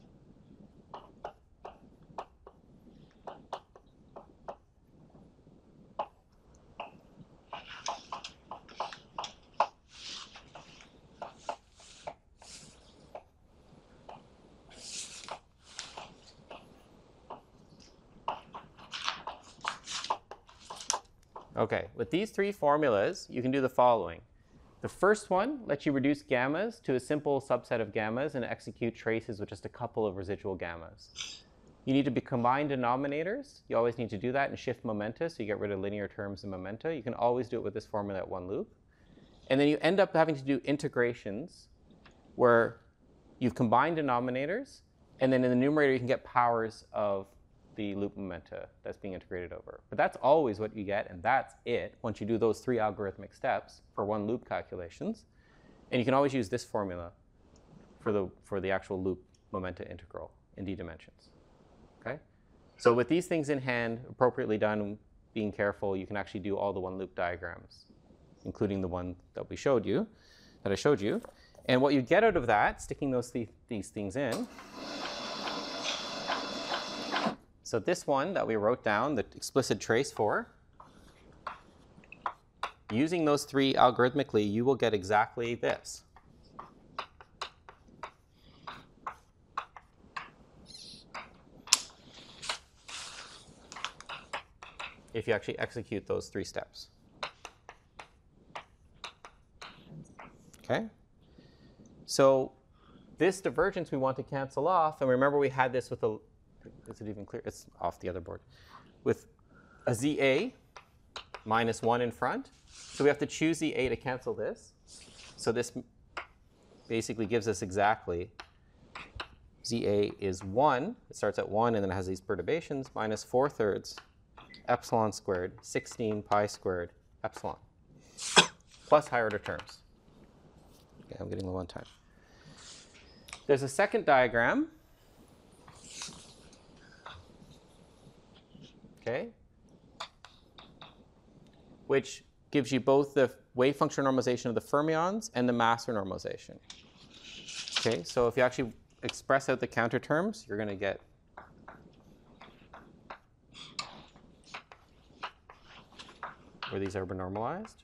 Okay, with these three formulas, you can do the following. The first one lets you reduce gammas to a simple subset of gammas and execute traces with just a couple of residual gammas. You need to combine denominators. You always need to do that and shift momenta, so you get rid of linear terms and momenta. You can always do it with this formula at one loop. And then you end up having to do integrations where you've combined denominators, and then in the numerator you can get powers of the loop momenta that's being integrated over. But that's always what you get, and that's it once you do those three algorithmic steps for one loop calculations. And you can always use this formula for the actual loop momenta integral in d dimensions. Okay? So with these things in hand, appropriately done, being careful, you can actually do all the one loop diagrams, including the one that I showed you. And what you get out of that, sticking these things in, so this one that we wrote down, the explicit trace for, using those three algorithmically, you will get exactly this. If you actually execute those three steps. Okay? So this divergence we want to cancel off, and remember we had this with a, is it even clear? It's off the other board. With a ZA minus 1 in front. So we have to choose the A to cancel this. So this basically gives us exactly ZA is 1. It starts at 1 and then it has these perturbations, minus 4/3 epsilon squared, 16 pi squared epsilon, plus higher order terms. Okay, I'm getting low on time. There's a second diagram. Okay, which gives you both the wave function normalization of the fermions and the mass normalization. Okay, so if you actually express out the counter terms, you're going to get where these are normalized.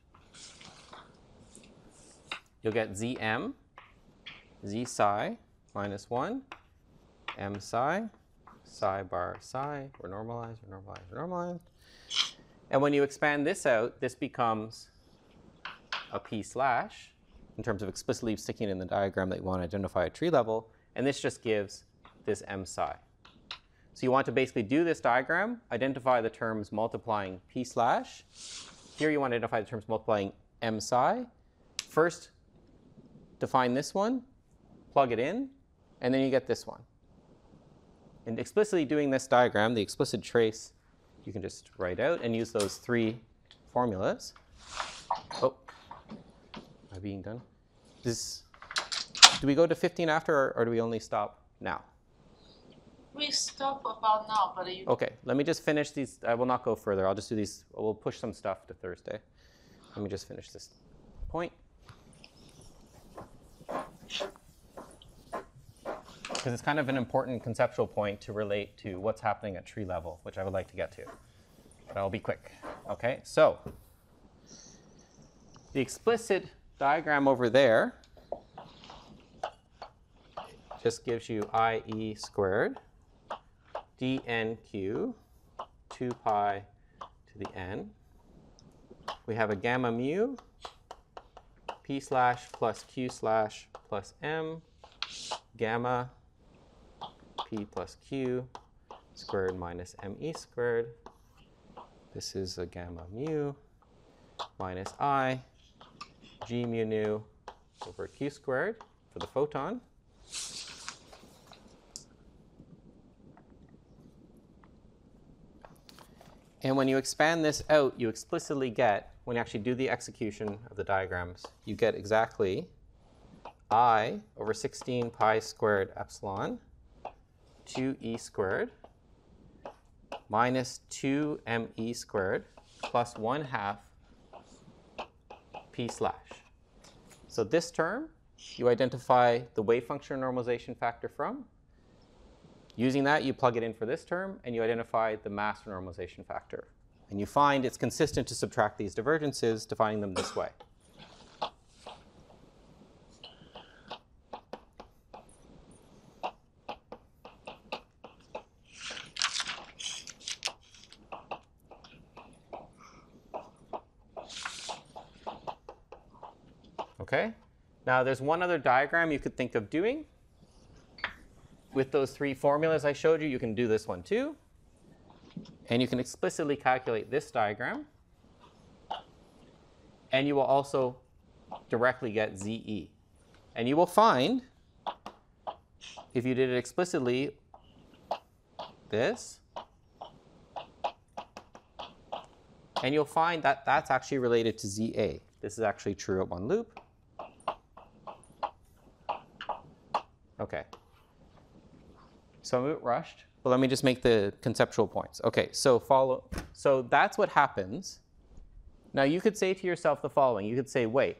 You'll get Zm, Z psi minus 1, M psi, psi bar psi, we're normalized, we're normalized, we're normalized. And when you expand this out, this becomes a P slash in terms of explicitly sticking it in the diagram that you want to identify at tree level. And this just gives this M psi. So you want to basically do this diagram, identify the terms multiplying p slash. Here you want to identify the terms multiplying m psi. First, define this one, plug it in, and then you get this one. And explicitly doing this diagram, the explicit trace, you can just write out and use those three formulas. Oh, am I being done? Do we go to 15 after, or do we only stop now? We stop about now, but you. Okay, let me just finish these. I will not go further. I'll just do these. We'll push some stuff to Thursday. Let me just finish this point. Because it's kind of an important conceptual point to relate to what's happening at tree level, which I would like to get to. But I'll be quick. Okay, so the explicit diagram over there just gives you IE squared dnq 2 pi to the n. We have a gamma mu p slash plus q slash plus m gamma p plus q squared minus me squared. This is a gamma mu minus I g mu nu over q squared for the photon. And when you expand this out, you explicitly get, when you actually do the execution of the diagrams, you get exactly I over 16 pi squared epsilon 2e squared minus 2me squared plus 1/2 p slash. So this term, you identify the wave function normalization factor from. Using that, you plug it in for this term, and you identify the mass normalization factor. And you find it's consistent to subtract these divergences, defining them this way. Okay? Now, there's one other diagram you could think of doing. With those three formulas I showed you, you can do this one too. And you can explicitly calculate this diagram. And you will also directly get ZE. And you will find, if you did it explicitly, this. And you'll find that that's actually related to ZA. This is actually true at one loop. Okay. So I'm a bit rushed, but let me just make the conceptual points. Okay, so that's what happens. Now you could say to yourself the following. You could say, wait,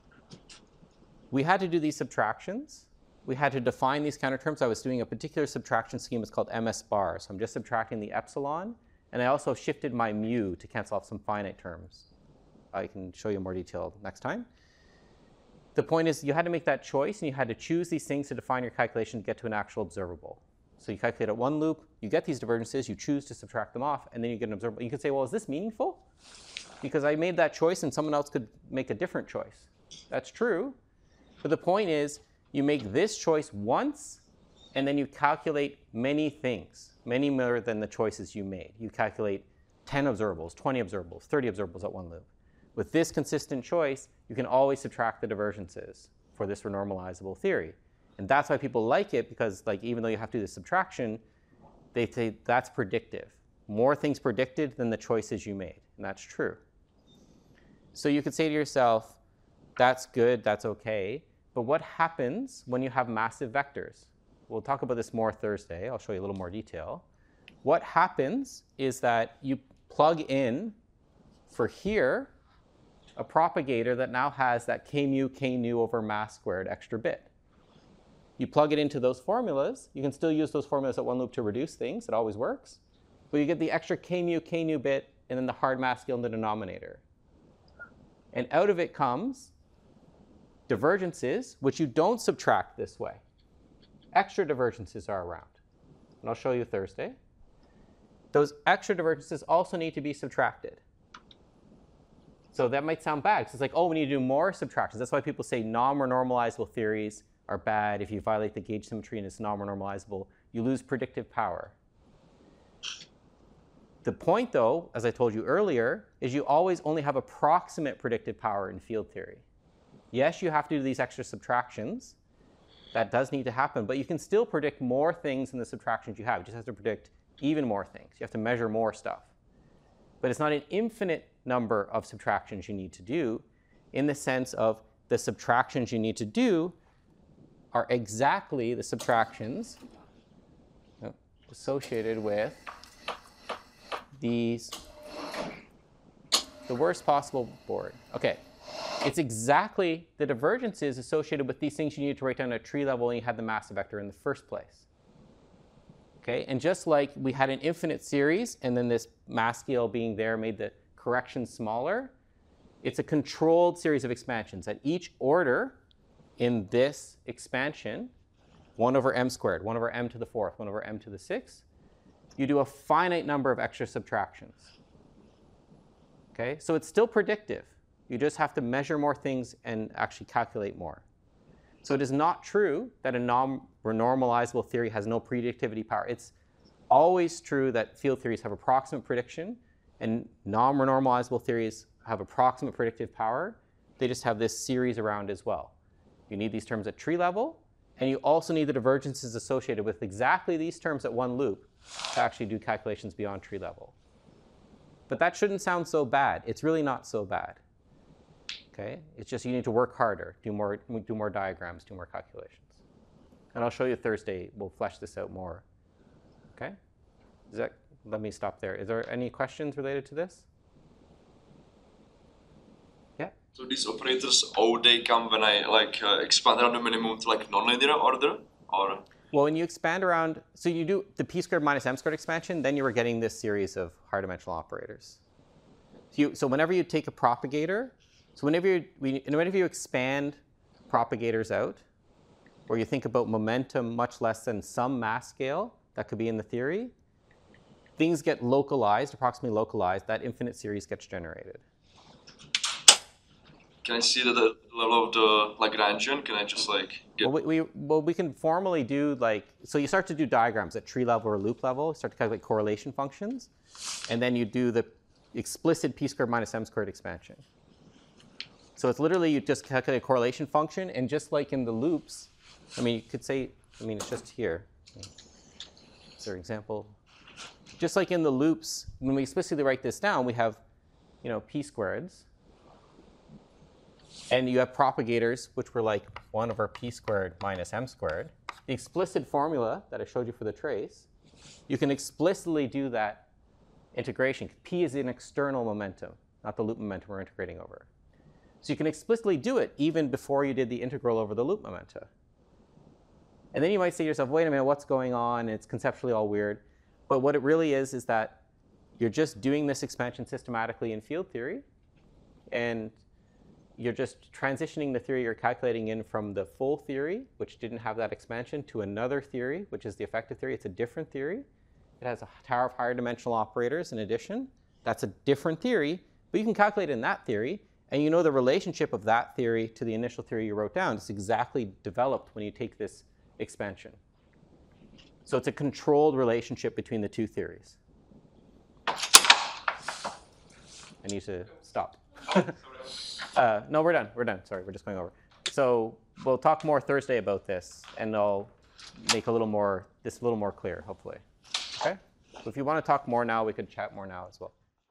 we had to do these subtractions. We had to define these counterterms. I was doing a particular subtraction scheme. It's called MS bar. So I'm just subtracting the epsilon. And I also shifted my mu to cancel off some finite terms. I can show you more detail next time. The point is you had to make that choice, and you had to choose these things to define your calculation to get to an actual observable. So you calculate at one loop, you get these divergences, you choose to subtract them off, and then you get an observable. You could say, well, is this meaningful? Because I made that choice and someone else could make a different choice. That's true. But the point is, you make this choice once, and then you calculate many things, many more than the choices you made. You calculate 10 observables, 20 observables, 30 observables at one loop. With this consistent choice, you can always subtract the divergences for this renormalizable theory. And that's why people like it, because even though you have to do the subtraction, they say that's predictive. More things predicted than the choices you made. And that's true. So you could say to yourself, that's good, that's okay. But what happens when you have massive vectors? We'll talk about this more Thursday. I'll show you a little more detail. What happens is that you plug in for here a propagator that now has that k nu over mass squared extra bit. You plug it into those formulas. You can still use those formulas at one loop to reduce things. It always works. But you get the extra k nu bit and then the hard mass scale in the denominator. And out of it comes divergences, which you don't subtract this way. Extra divergences are around. And I'll show you Thursday. Those extra divergences also need to be subtracted. So that might sound bad, because it's like, oh, we need to do more subtractions. That's why people say non-renormalizable theories are bad. If you violate the gauge symmetry and it's non-renormalizable, you lose predictive power. The point, though, as I told you earlier, is you always only have approximate predictive power in field theory. Yes, you have to do these extra subtractions. That does need to happen, but you can still predict more things than the subtractions you have. You just have to predict even more things. You have to measure more stuff. But it's not an infinite number of subtractions you need to do, in the sense of the subtractions you need to do are exactly the subtractions associated with the worst possible board. Okay, it's exactly the divergences associated with these things you need to write down at tree level when you had the massive vector in the first place. Okay, and just like we had an infinite series and then this mass scale being there made the correction smaller, it's a controlled series of expansions. At each order in this expansion, 1 over m squared, 1 over m to the 4th, 1 over m to the 6th, you do a finite number of extra subtractions. Okay, so it's still predictive. You just have to measure more things and actually calculate more. So it is not true that a non-renormalizable theory has no predictivity power. It's always true that field theories have approximate prediction and non-renormalizable theories have approximate predictive power. They just have this series around as well. You need these terms at tree level, and you also need the divergences associated with exactly these terms at one loop to actually do calculations beyond tree level. But that shouldn't sound so bad. It's really not so bad. Okay? It's just you need to work harder, do more diagrams, do more calculations. And I'll show you Thursday. We'll flesh this out more. Okay? Let me stop there. Is there any questions related to this? Yeah? So these operators, they come when I expand around the minimum to nonlinear order, or? Well, when you expand around, so you do the p squared minus m squared expansion, then you were getting this series of higher dimensional operators. So whenever you take a propagator, so whenever you expand propagators out, or you think about momentum much less than some mass scale that could be in the theory, things get localized, approximately localized, that infinite series gets generated. Can I see that at the level of the Lagrangian? Can I just get... Well, we can formally do so you start to do diagrams at tree level or loop level, start to calculate correlation functions, and then you do the explicit p squared minus m squared expansion. So it's literally you just calculate a correlation function, and just like in the loops, you could say, it's just here. Is there an example? Just like in the loops, when we explicitly write this down, we have, p squareds. And you have propagators, which were 1 over p squared minus m squared. The explicit formula that I showed you for the trace, you can explicitly do that integration. P is an external momentum, not the loop momentum we're integrating over. So you can explicitly do it even before you did the integral over the loop momenta. And then you might say to yourself, wait a minute, what's going on? It's conceptually all weird. But what it really is that you're just doing this expansion systematically in field theory, and you're just transitioning the theory you're calculating in from the full theory, which didn't have that expansion, to another theory, which is the effective theory. It's a different theory. It has a tower of higher dimensional operators in addition. That's a different theory, but you can calculate in that theory, and you know the relationship of that theory to the initial theory you wrote down. It's exactly developed when you take this expansion. So it's a controlled relationship between the two theories. I need to stop. No, we're done. We're done. Sorry, we're just going over. So we'll talk more Thursday about this, and I'll make this a little more clear, hopefully. Okay? So if you want to talk more now, we could chat more now as well.